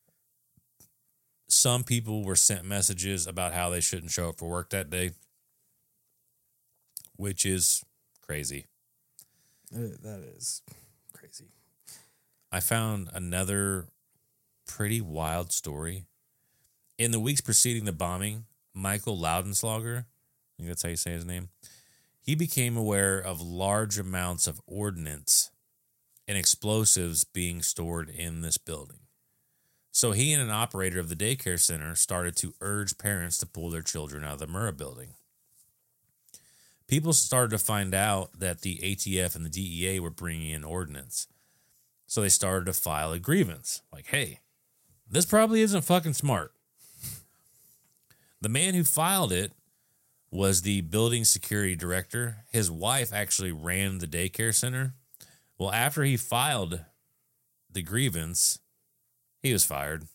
some people were sent messages about how they shouldn't show up for work that day, which is Crazy. That is crazy. I found another pretty wild story. In the weeks preceding the bombing, Michael Loudenslager, I think that's how you say his name, he became aware of large amounts of ordnance and explosives being stored in this building. So he and an operator of the daycare center started to urge parents to pull their children out of the Murrah building. People started to find out that the ATF and the DEA were bringing in ordnance. So they started to file a grievance. Like, hey, this probably isn't fucking smart. The man who filed it was the building security director. His wife actually ran the daycare center. Well, after he filed the grievance, he was fired.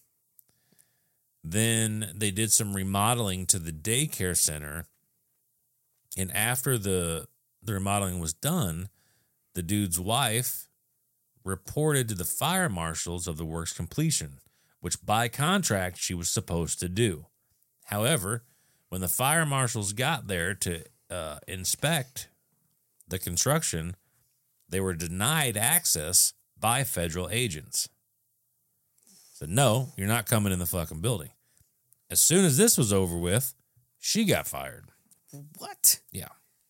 Then they did some remodeling to the daycare center. And after the remodeling was done, the dude's wife reported to the fire marshals of the work's completion, which by contract she was supposed to do. However, when the fire marshals got there to inspect the construction, they were denied access by federal agents. Said, no, you're not coming in the fucking building. As soon as this was over with, she got fired. What? Yeah.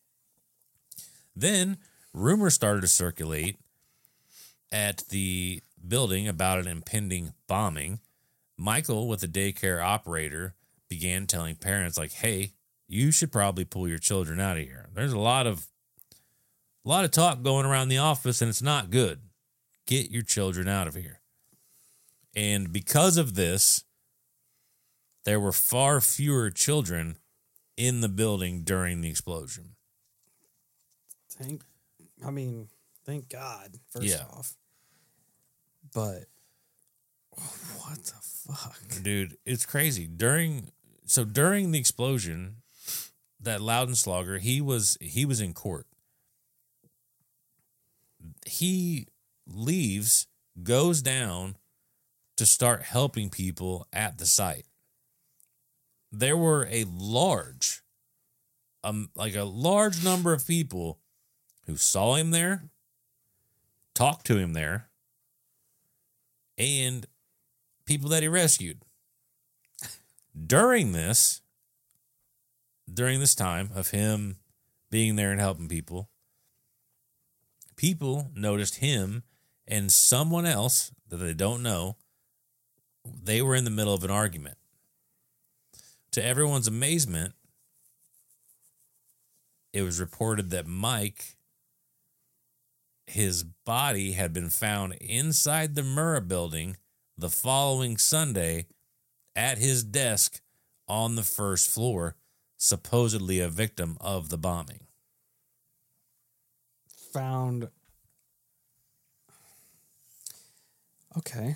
Then rumors started to circulate at the building about an impending bombing. Michael, with the daycare operator, began telling parents, like, hey, you should probably pull your children out of here. There's a lot of talk going around the office, and it's not good. Get your children out of here. And because of this, there were far fewer children in the building during the explosion. Thank God, first Yeah. off. But what the fuck? Dude, it's crazy. During the explosion, that Loudenslager, he was in court. He leaves, goes down to start helping people at the site. There were a large number of people who saw him there, talked to him there, and people that he rescued. During this time of him being there and helping people noticed him and someone else that they don't know. They were in the middle of an argument. To everyone's amazement, it was reported that Mike, his body had been found inside the Murrah building the following Sunday at his desk on the first floor, supposedly a victim of the bombing. Found. Okay.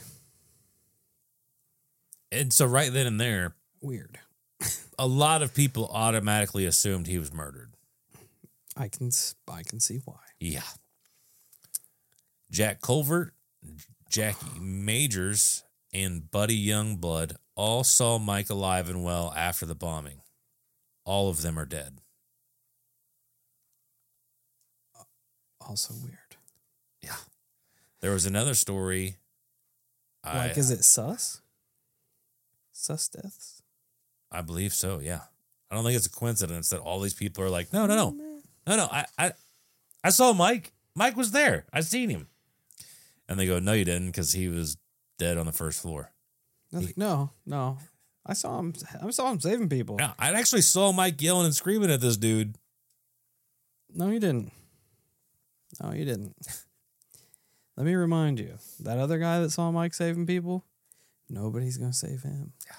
And so right then and there, Weird. a lot of people automatically assumed he was murdered. I can see why. Yeah. Jack Culvert, Jackie Majors, and Buddy Youngblood all saw Mike alive and well after the bombing. All of them are dead. Also weird. Yeah. There was another story. Is it sus? Sus deaths? I believe so, yeah. I don't think it's a coincidence that all these people are like, no. I saw Mike. Mike was there. I seen him. And they go, no, you didn't, because he was dead on the first floor. I was like, no. I saw him saving people. Yeah, I actually saw Mike yelling and screaming at this dude. No, you didn't. Let me remind you, that other guy that saw Mike saving people, nobody's going to save him. Yeah.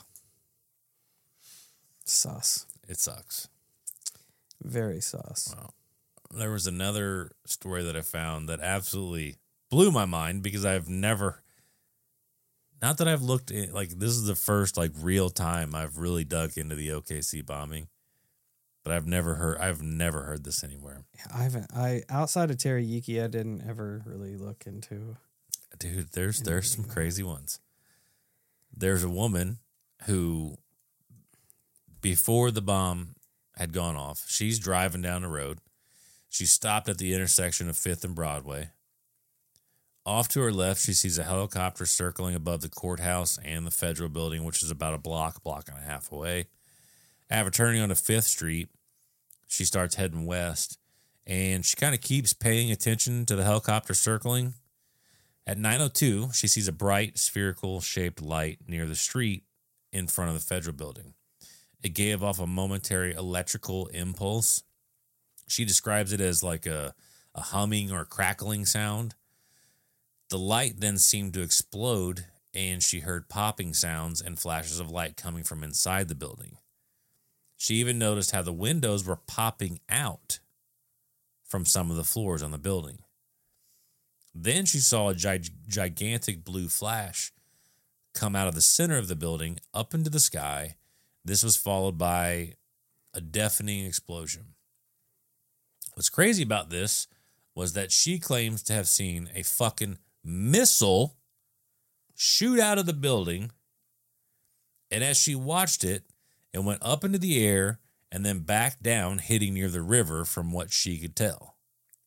Sus. It sucks. Very sus. Wow. There was another story that I found that absolutely blew my mind because I've never, not that I've looked at, like, this is the first, like, real time I've really dug into the OKC bombing, but I've never heard this anywhere. Outside of Terry Yuki, I didn't ever really look into. Dude, there's some crazy ones. There's a woman who, before the bomb had gone off, she's driving down the road. She stopped at the intersection of 5th and Broadway. Off to her left, she sees a helicopter circling above the courthouse and the federal building, which is about a block and a half away. After turning onto 5th Street, she starts heading west, and she kind of keeps paying attention to the helicopter circling. At 9:02, she sees a bright, spherical-shaped light near the street in front of the federal building. It gave off a momentary electrical impulse. She describes it as like a humming or crackling sound. The light then seemed to explode, and she heard popping sounds and flashes of light coming from inside the building. She even noticed how the windows were popping out from some of the floors on the building. Then she saw a gigantic blue flash come out of the center of the building up into the sky. This was followed by a deafening explosion. What's crazy about this was that she claims to have seen a fucking missile shoot out of the building, and as she watched it, it went up into the air and then back down, hitting near the river from what she could tell.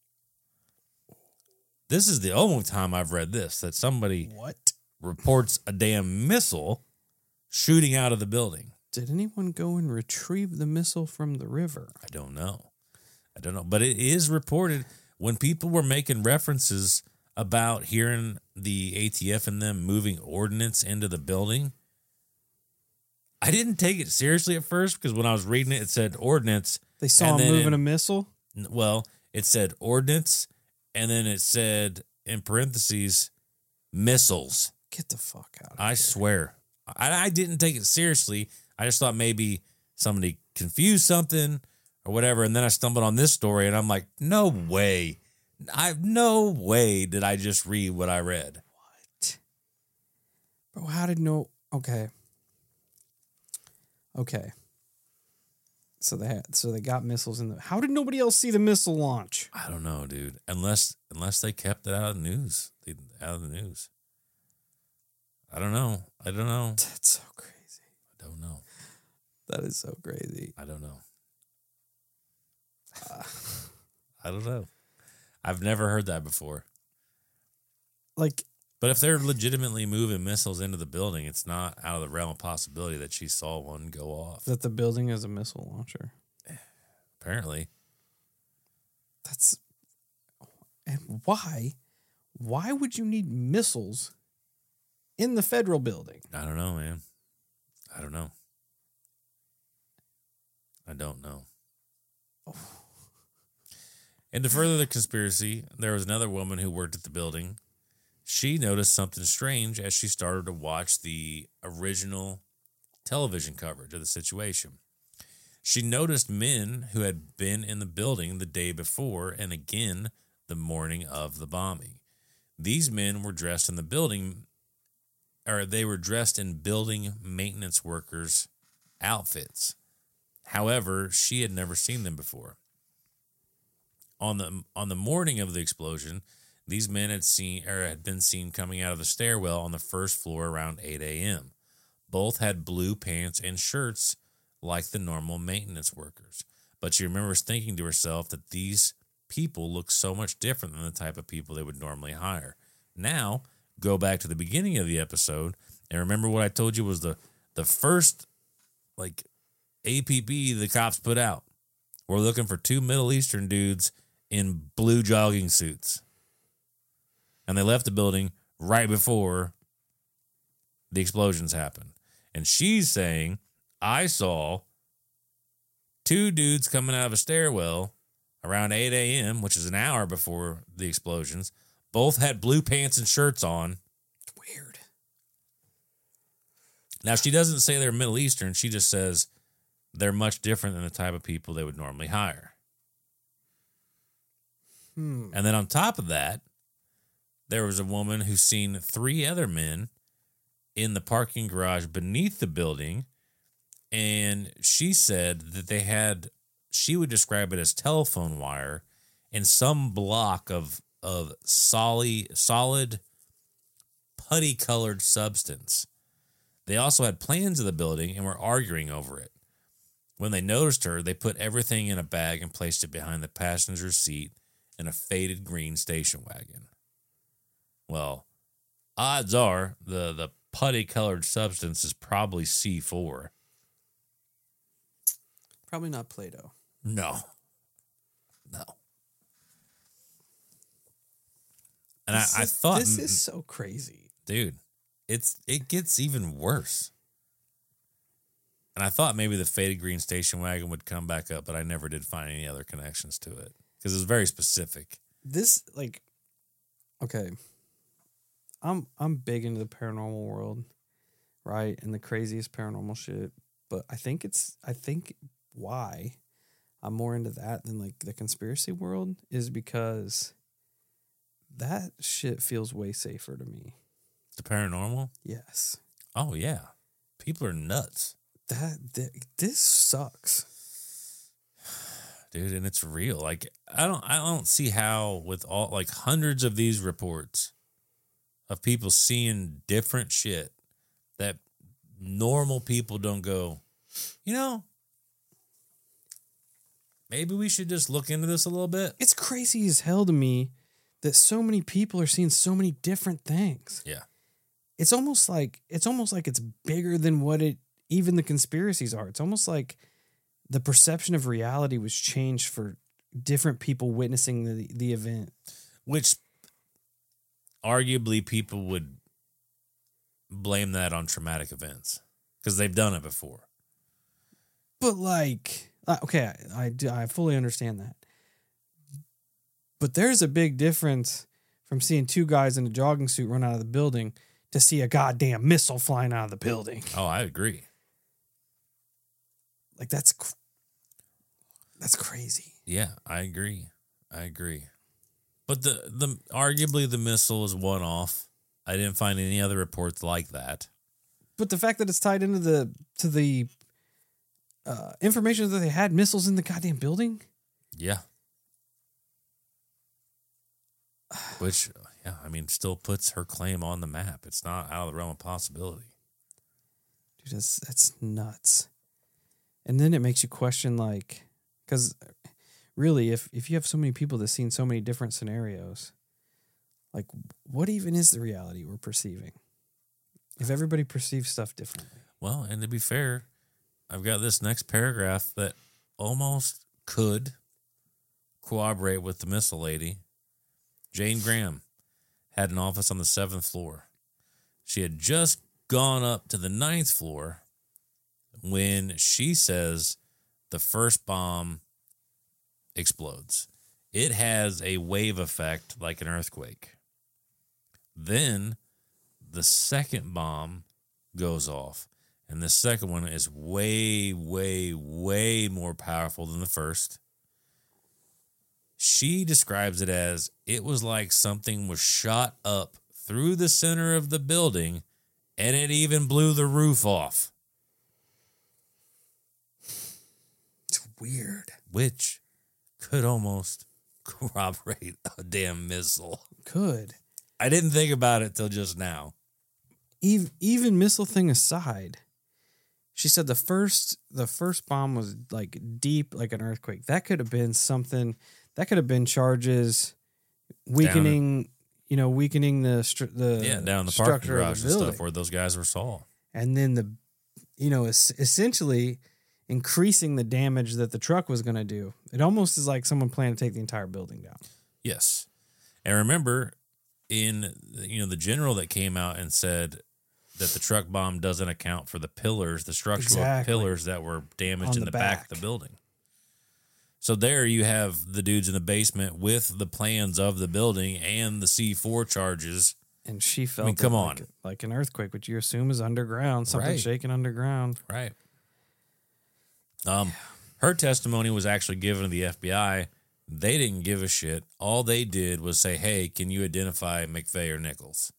This is the only time I've read this, that somebody reports a damn missile shooting out of the building. Did anyone go and retrieve the missile from the river? I don't know. But it is reported when people were making references about hearing the ATF and them moving ordnance into the building. I didn't take it seriously at first because when I was reading it, it said ordnance. They saw him moving a missile? Well, it said ordnance, and then it said, in parentheses, missiles. Get the fuck out of I here. swear. I didn't take it seriously. I just thought maybe somebody confused something or whatever, and then I stumbled on this story, and I'm like, no way. No way did I just read what I read. What? Bro, how did no... Okay. So they got missiles in the... How did nobody else see the missile launch? I don't know, dude. Unless they kept it out of the news. I don't know. That's so crazy. I don't know. That is so crazy. I don't know. I don't know. I've never heard that before. Like... But if they're legitimately moving missiles into the building, it's not out of the realm of possibility that she saw one go off. That the building is a missile launcher. Apparently. That's... And why? Why would you need missiles in the federal building? I don't know, man. I don't know. And to further the conspiracy, there was another woman who worked at the building. She noticed something strange as she started to watch the original television coverage of the situation. She noticed men who had been in the building the day before and again the morning of the bombing. These men were dressed in building maintenance workers' outfits. However, she had never seen them before. On the morning of the explosion, these men had been seen coming out of the stairwell on the first floor around 8 a.m. Both had blue pants and shirts like the normal maintenance workers. But she remembers thinking to herself that these people look so much different than the type of people they would normally hire. Now, go back to the beginning of the episode and remember what I told you was the first APB the cops put out. We're looking for 2 Middle Eastern dudes in blue jogging suits. And they left the building right before the explosions happened. And she's saying, I saw 2 dudes coming out of a stairwell around 8 a.m., which is an hour before the explosions. Both had blue pants and shirts on. Weird. Now, she doesn't say they're Middle Eastern. She just says they're much different than the type of people they would normally hire. And then on top of that, there was a woman who's seen 3 other men in the parking garage beneath the building, and she said that she would describe it as telephone wire and some block of solid putty-colored substance. They also had plans of the building and were arguing over it. When they noticed her, they put everything in a bag and placed it behind the passenger seat in a faded green station wagon. Well, odds are the putty-colored substance is probably C4. Probably not Play-Doh. No. And I thought... This is so crazy. Dude, it gets even worse. And I thought maybe the faded green station wagon would come back up, but I never did find any other connections to it because it was very specific. This, like, okay, I'm big into the paranormal world, right? And the craziest paranormal shit. But I think why I'm more into that than like the conspiracy world is because that shit feels way safer to me. The paranormal? Yes. Oh yeah, people are nuts. This sucks, dude, and it's real. Like I don't see how with all like hundreds of these reports of people seeing different shit that normal people don't go, maybe we should just look into this a little bit. it's crazy as hell to me that so many people are seeing so many different things. Yeah. It's almost like it's bigger than what even the conspiracies are. It's almost like the perception of reality was changed for different people witnessing the event. Which arguably people would blame that on traumatic events because they've done it before. But like, okay, I fully understand that. But there's a big difference from seeing two guys in a jogging suit run out of the building to see a goddamn missile flying out of the building. Oh, I agree. Like that's crazy. Yeah, I agree. But the arguably the missile is one off. I didn't find any other reports like that. But the fact that it's tied into the information that they had missiles in the goddamn building. Yeah. Which, yeah, I mean, still puts her claim on the map. It's not out of the realm of possibility. Dude, that's nuts. And then it makes you question, like, because really, if you have so many people that's seen so many different scenarios, like, what even is the reality we're perceiving? If everybody perceives stuff differently. Well, and to be fair, I've got this next paragraph that almost could corroborate with the missile lady. Jane Graham had an office on the 7th floor. She had just gone up to the 9th floor when she says the first bomb explodes. It has a wave effect like an earthquake. Then the second bomb goes off, and the second one is way, way, way more powerful than the first. She describes it as it was like something was shot up through the center of the building, and it even blew the roof off. It's weird. Which could almost corroborate a damn missile. Could. I didn't think about it till just now. Even missile thing aside, she said the first bomb was like deep, like an earthquake. That could have been something. That could have been charges weakening, weakening the down the parking structure garage of the and building. stuff where those guys were saw. And then essentially increasing the damage that the truck was going to do. It almost is like someone planned to take the entire building down. Yes, and remember, in the general that came out and said that the truck bomb doesn't account for the pillars, the structural pillars that were damaged On in the the back of back. the building. So there you have the dudes in the basement with the plans of the building and the C4 charges. And she felt come it on. like an earthquake, which you assume is underground, something Right. shaking underground. Right. Her testimony was actually given to the FBI. They didn't give a shit. All they did was say, hey, can you identify McVeigh or Nichols?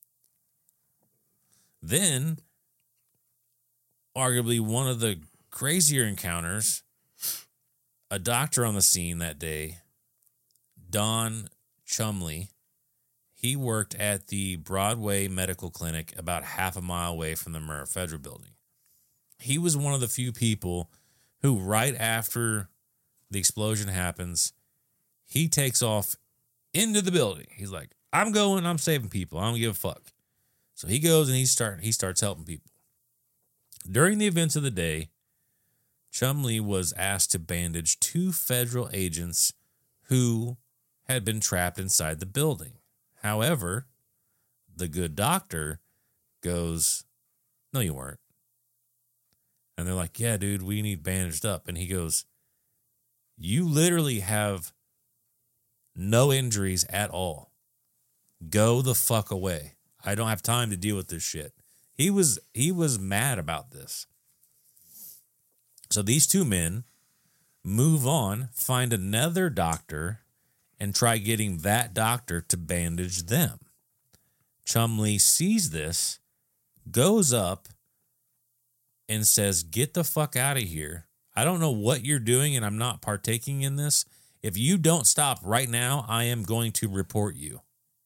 Then, arguably one of the crazier encounters, a doctor on the scene that day, Don Chumley, he worked at the Broadway Medical Clinic about half a mile away from the Murrah Federal Building. He was one of the few people who right after the explosion happens, he takes off into the building. He's like, I'm going, I'm saving people. I don't give a fuck. So he goes and he starts helping people. During the events of the day, Chumlee was asked to bandage 2 federal agents who had been trapped inside the building. However, the good doctor goes, no, you weren't. And they're like, yeah, dude, we need bandaged up. And he goes, you literally have no injuries at all. Go the fuck away. I don't have time to deal with this shit. He was mad about this. So these 2 men move on, find another doctor, and try getting that doctor to bandage them. Chumlee sees this, goes up, and says, get the fuck out of here. I don't know what you're doing, and I'm not partaking in this. If you don't stop right now, I am going to report you.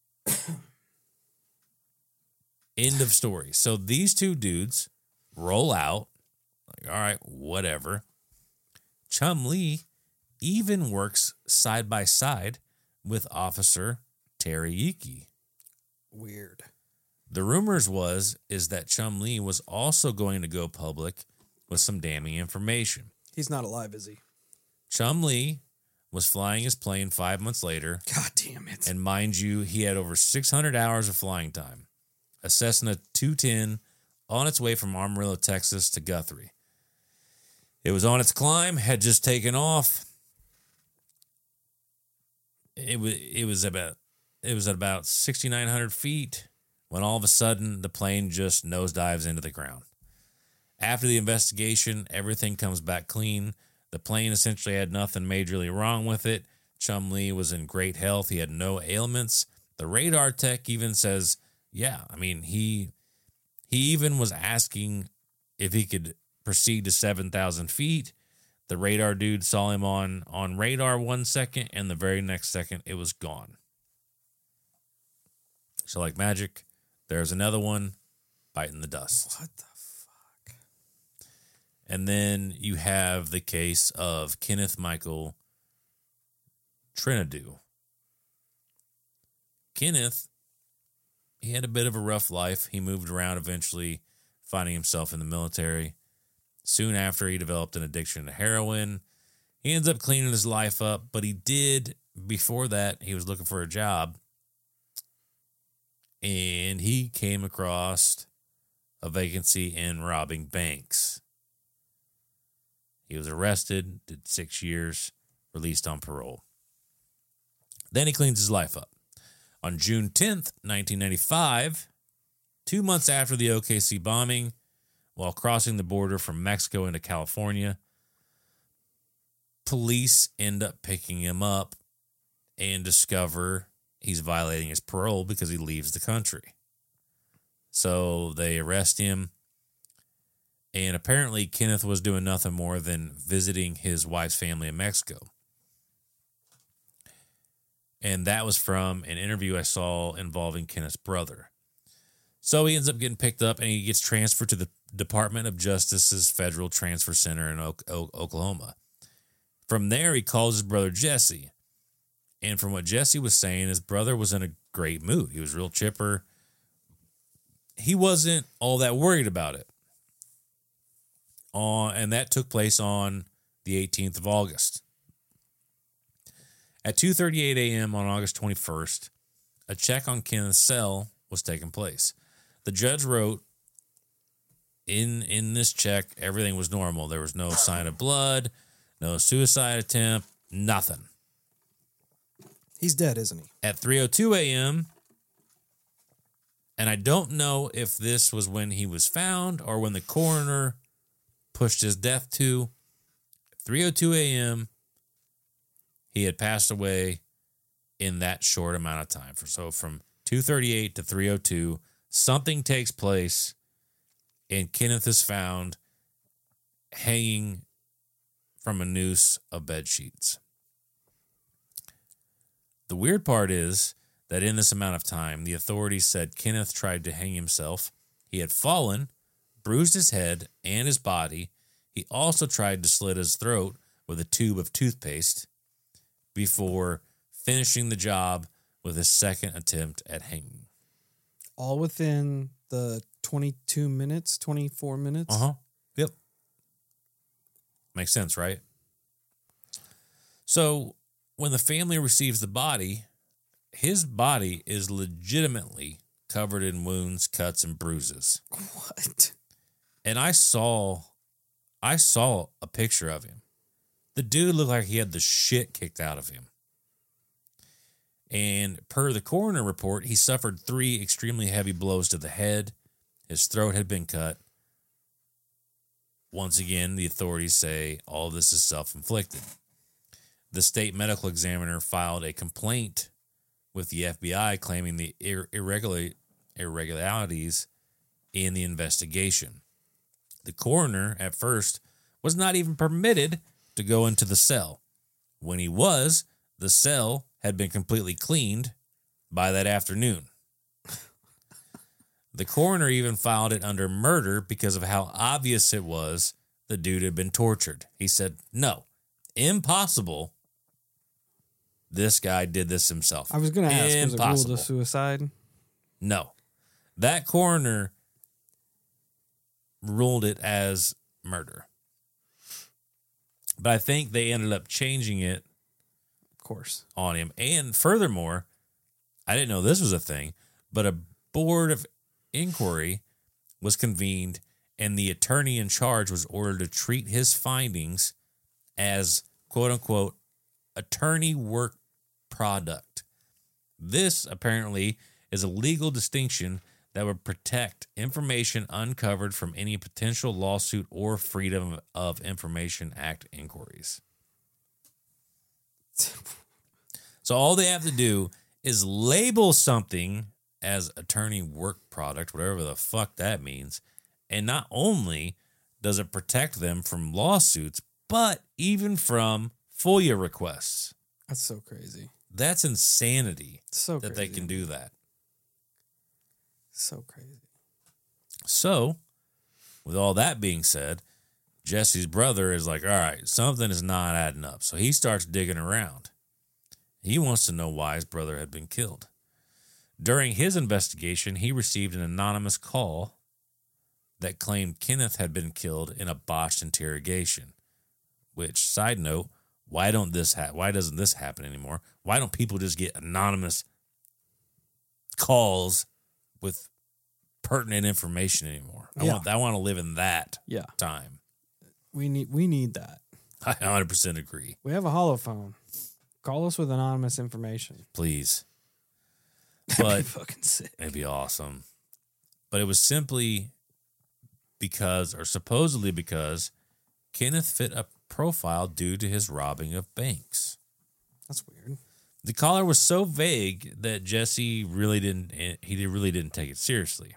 End of story. So these 2 dudes roll out. Like, all right, whatever. Chumlee even works side by side with Officer Terry Yuki. Weird. The rumors is that Chumlee was also going to go public with some damning information. He's not alive, is he? Chumlee was flying his plane 5 months later. God damn it. And mind you, he had over 600 hours of flying time. A Cessna 210 on its way from Amarillo, Texas to Guthrie. It was on its climb, had just taken off. It was at about 6,900 feet when all of a sudden the plane just nosedives into the ground. After the investigation, everything comes back clean. The plane essentially had nothing majorly wrong with it. Chumlee was in great health. He had no ailments. The radar tech even says, yeah, I mean, he even was asking if he could proceed to 7,000 feet. The radar dude saw him on radar 1 second, and the very next second, it was gone. So like magic, there's another one biting the dust. What the fuck? And then you have the case of Kenneth Michael Trinidad. Kenneth, he had a bit of a rough life. He moved around eventually, finding himself in the military. Soon after, he developed an addiction to heroin. He ends up cleaning his life up, but before that, he was looking for a job. And he came across a vacancy in robbing banks. He was arrested, did 6 years, released on parole. Then he cleans his life up. On June 10th, 1995, 2 months after the OKC bombing, while crossing the border from Mexico into California, police end up picking him up and discover he's violating his parole because he leaves the country. So they arrest him, and apparently Kenneth was doing nothing more than visiting his wife's family in Mexico. And that was from an interview I saw involving Kenneth's brother. So he ends up getting picked up, and he gets transferred to the Department of Justice's Federal Transfer Center in Oklahoma. From there, he calls his brother Jesse. And from what Jesse was saying, his brother was in a great mood. He was real chipper. He wasn't all that worried about it. And that took place on the 18th of August. At 2:38 a.m. on August 21st, a check on Kenneth's cell was taking place. The judge wrote, in this check, everything was normal. There was no sign of blood, no suicide attempt, nothing. He's dead, isn't he? At 3:02 a.m., and I don't know if this was when he was found or when the coroner pushed his death to. 3:02 a.m., he had passed away in that short amount of time. So from 2:38 to 3:02, something takes place, and Kenneth is found hanging from a noose of bed sheets. The weird part is that in this amount of time, the authorities said Kenneth tried to hang himself. He had fallen, bruised his head and his body. He also tried to slit his throat with a tube of toothpaste before finishing the job with his second attempt at hanging. All within the 22 minutes, 24 minutes. Yep. Makes sense, right? So when the family receives the body, his body is legitimately covered in wounds, cuts, and bruises. What? And I saw a picture of him. The dude looked like he had the shit kicked out of him. And per the coroner report, he suffered 3 extremely heavy blows to the head. His throat had been cut. Once again, the authorities say all of this is self-inflicted. The state medical examiner filed a complaint with the FBI claiming the irregularities in the investigation. The coroner, at first, was not even permitted to go into the cell. When he was, the cell had been completely cleaned by that afternoon. The coroner even filed it under murder because of how obvious it was the dude had been tortured. He said, no, impossible. This guy did this himself. I was going to ask, was it ruled Impossible. a suicide? No. That coroner ruled it as murder. But I think they ended up changing it Of course. on him. And furthermore, I didn't know this was a thing, but a board of inquiry was convened and the attorney in charge was ordered to treat his findings as quote unquote attorney work product. This apparently is a legal distinction that would protect information uncovered from any potential lawsuit or Freedom of Information Act inquiries. So all they have to do is label something as attorney work product, whatever the fuck that means. And not only does it protect them from lawsuits, but even from FOIA requests. That's so crazy. That's insanity So that crazy. they can do that. So crazy. So, with all that being said, Jesse's brother is like, all right, something is not adding up. So he starts digging around. He wants to know why his brother had been killed. During his investigation, he received an anonymous call that claimed Kenneth had been killed in a botched interrogation. Which, side note, why doesn't this happen anymore? Why don't people just get anonymous calls with pertinent information anymore? I want to live in that Yeah. time. We need that. I 100% agree. We have a holophone. Call us with anonymous information. Please. That'd But be fucking sick. it'd be awesome. But it was simply because, or supposedly because, Kenneth fit a profile due to his robbing of banks. That's weird. The caller was so vague that Jesse really didn't take it seriously.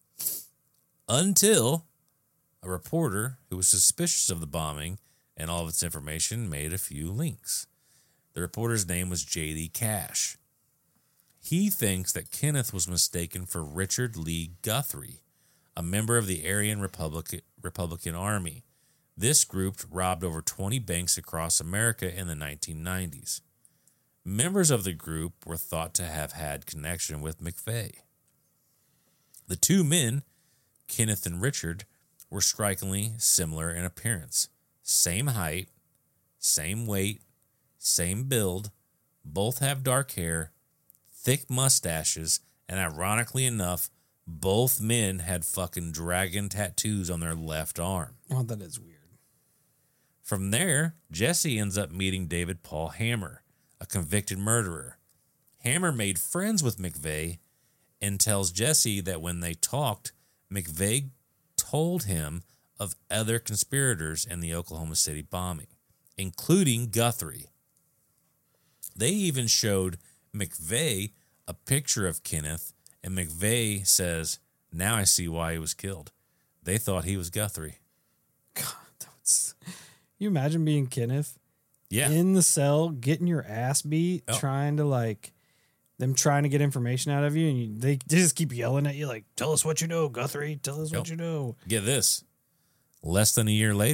Until a reporter who was suspicious of the bombing and all of its information made a few links. The reporter's name was J.D. Cash. He thinks that Kenneth was mistaken for Richard Lee Guthrie, a member of the Aryan Republican Army. This group robbed over 20 banks across America in the 1990s. Members of the group were thought to have had connection with McVeigh. The two men, Kenneth and Richard, were strikingly similar in appearance. Same height, same weight, same build, both have dark hair, thick mustaches, and ironically enough, both men had fucking dragon tattoos on their left arm. Oh, that is weird. From there, Jesse ends up meeting David Paul Hammer, a convicted murderer. Hammer made friends with McVeigh and tells Jesse that when they talked, McVeigh told him of other conspirators in the Oklahoma City bombing, including Guthrie. They even showed McVeigh a picture of Kenneth, and McVeigh says, "Now I see why he was killed. They thought he was Guthrie." God, that's... You imagine being Kenneth Yeah. in the cell, getting your ass beat, Oh. trying to get information out of you, and they just keep yelling at you like, "Tell us what you know, Guthrie. Tell us what Yep. you know." Get this. Less than a year later,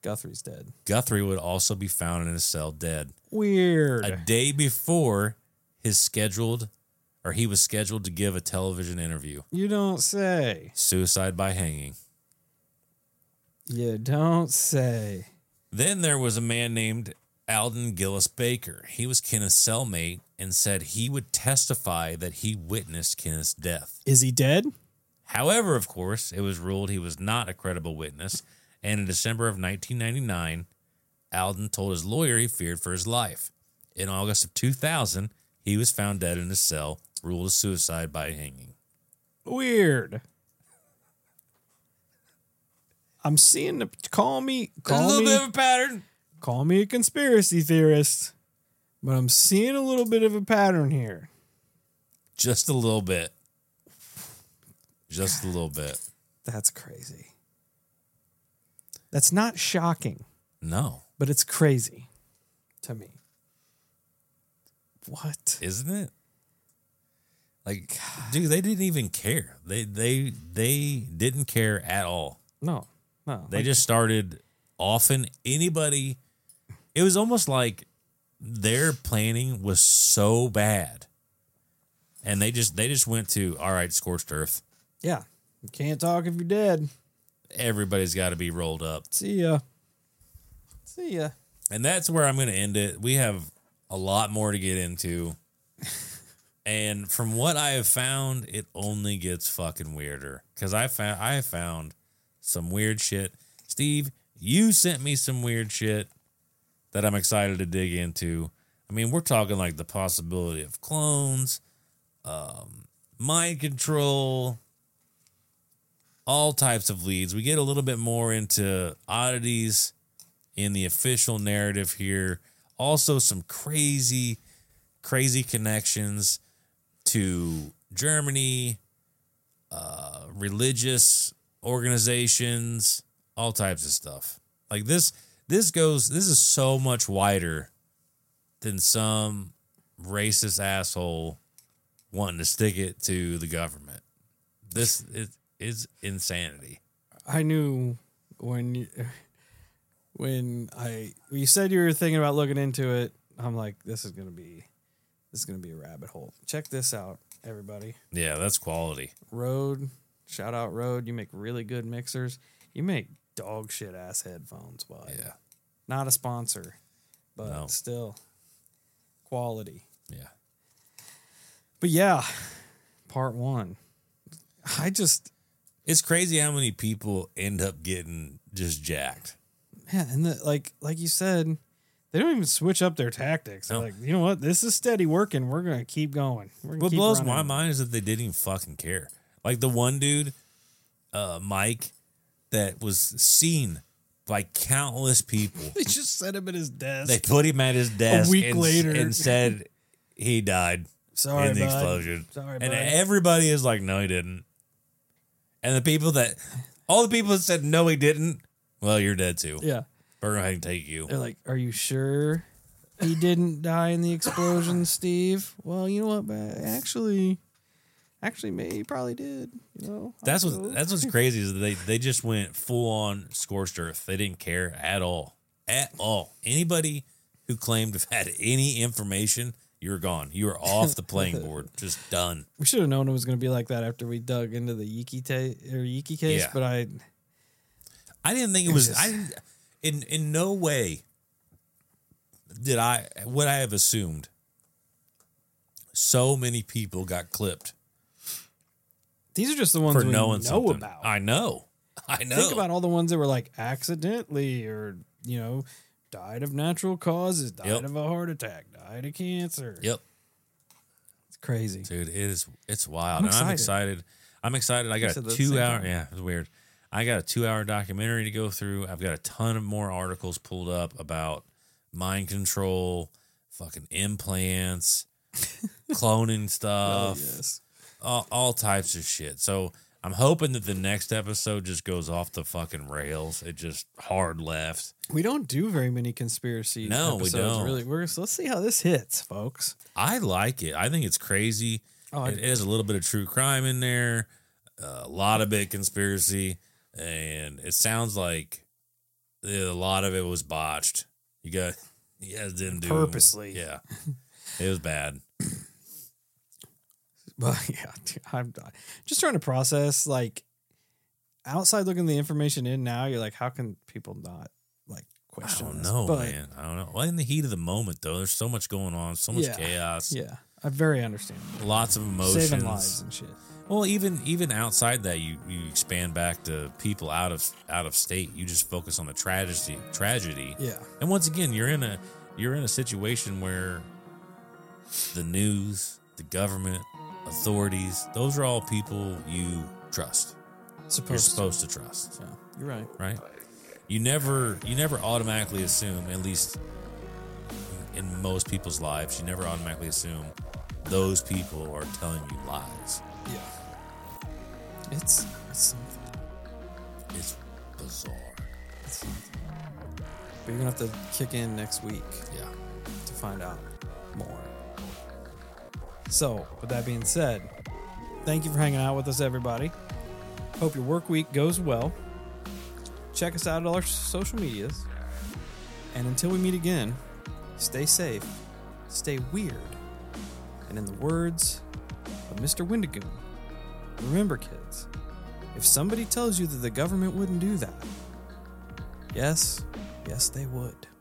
Guthrie's dead. Guthrie would also be found in his cell dead. Weird. A day before he was scheduled to give a television interview. You don't say. Suicide by hanging. You don't say. Then there was a man named Alden Gillis Baker. He was Kenneth's cellmate and said he would testify that he witnessed Kenneth's death. Is he dead? However, of course, it was ruled he was not a credible witness, and in December of 1999, Alden told his lawyer he feared for his life. In August of 2000, he was found dead in his cell, ruled a suicide by hanging. Weird. I'm seeing the call me There's a little bit of a pattern. call me a conspiracy theorist, but I'm seeing a little bit of a pattern here. Just a little bit. Just a little bit. That's crazy. That's not shocking, No, but it's crazy to me. What? isn't it? Like, dude, they didn't even care. They didn't care at all. No. They just started offing anybody. It was almost like their planning was so bad, and they just went to, all right, scorched earth. Yeah. You can't talk if you're dead. Everybody's got to be rolled up. See ya. See ya. And that's where I'm going to end it. We have a lot more to get into. And from what I have found, it only gets fucking weirder. Because I have found some weird shit. Steve, you sent me some weird shit that I'm excited to dig into. I mean, we're talking like the possibility of clones, mind control, all types of leads. We get a little bit more into oddities in the official narrative here. Also, some crazy connections to Germany, religious organizations, all types of stuff. Like this is so much wider than some racist asshole wanting to stick it to the government. This is insanity. I knew when you said you were thinking about looking into it, I'm like, this is gonna be a rabbit hole. Check this out, everybody. Yeah, that's quality. Rode, shout out Rode. You make really good mixers. You make dog shit ass headphones, bud. Yeah. Not a sponsor, but No. still quality. Yeah. But yeah, part one. It's crazy how many people end up getting just jacked. Yeah, and like you said, they don't even switch up their tactics. They're No. like, you know what? This is steady working. We're gonna keep going. What blows my mind is that they didn't even fucking care. Like the one dude, Mike, that was seen by countless people. They just set him at his desk. They put him at his desk week later. and said he died Sorry, in the bud. explosion. Sorry, and bud. everybody is like, no, he didn't. And all the people that said no, he didn't, well, you're dead too. Yeah. We're going to have to take you. They're like, are you sure he didn't die in the explosion, Steve? Well, you know what? But actually, maybe he probably did. You know, That's what's crazy is that they just went full on scorched earth. They didn't care at all. At all. Anybody who claimed to have had any information, you're gone. You are off the playing board. Just done. We should have known it was going to be like that after we dug into the Yiki case. Yeah. But I didn't think it was. In no way would I have assumed so many people got clipped these are just the ones for we knowing know something. about. I know. Think about all the ones that were like accidentally or died of natural causes, died Yep. of a heart attack, died of cancer. Yep, It's crazy. dude, it's wild. I'm And I'm excited. excited. I got said a that at the same 2 hour. time. Yeah, it's weird. I got a 2 hour documentary to go through. I've got a ton of more articles pulled up about mind control, fucking implants, cloning Oh, stuff, yes. all types of shit. So I'm hoping that the next episode just goes off the fucking rails. It just hard left. We don't do very many conspiracy No, we episodes, don't. really. Let's see how this hits, folks. I like it. I think it's crazy. Oh, It has a little bit of true crime in there, a lot of bit conspiracy, and it sounds like a lot of it was botched. You guys didn't do Purposely. Yeah, it was bad. But yeah, dude, I'm just trying to process, like, outside looking the information in now, you're like, how can people not, like, I question don't this? know, But, man. I don't know. Well, in the heat of the moment, though, there's so much going on, so much Yeah. chaos, Yeah, I very understandable. lots of emotions. Saving lives and shit. Well, even outside that, you expand back to people out of state. You just focus on the tragedy. Yeah. And once again, you're in a situation where the news, the government, authorities, those are all people you trust. You're supposed to trust, Yeah, you're right. right? You never automatically assume, at least in most people's lives, you never automatically assume those people are telling you lies. Yeah. It's something. It's bizarre. It's something. But you're going to have to kick in next week Yeah. to find out more. So, with that being said, thank you for hanging out with us, everybody. Hope your work week goes well. Check us out at all our social medias. And until we meet again, stay safe, stay weird, and in the words of Mr. Windigoon, remember, kids, if somebody tells you that the government wouldn't do that, yes, they would.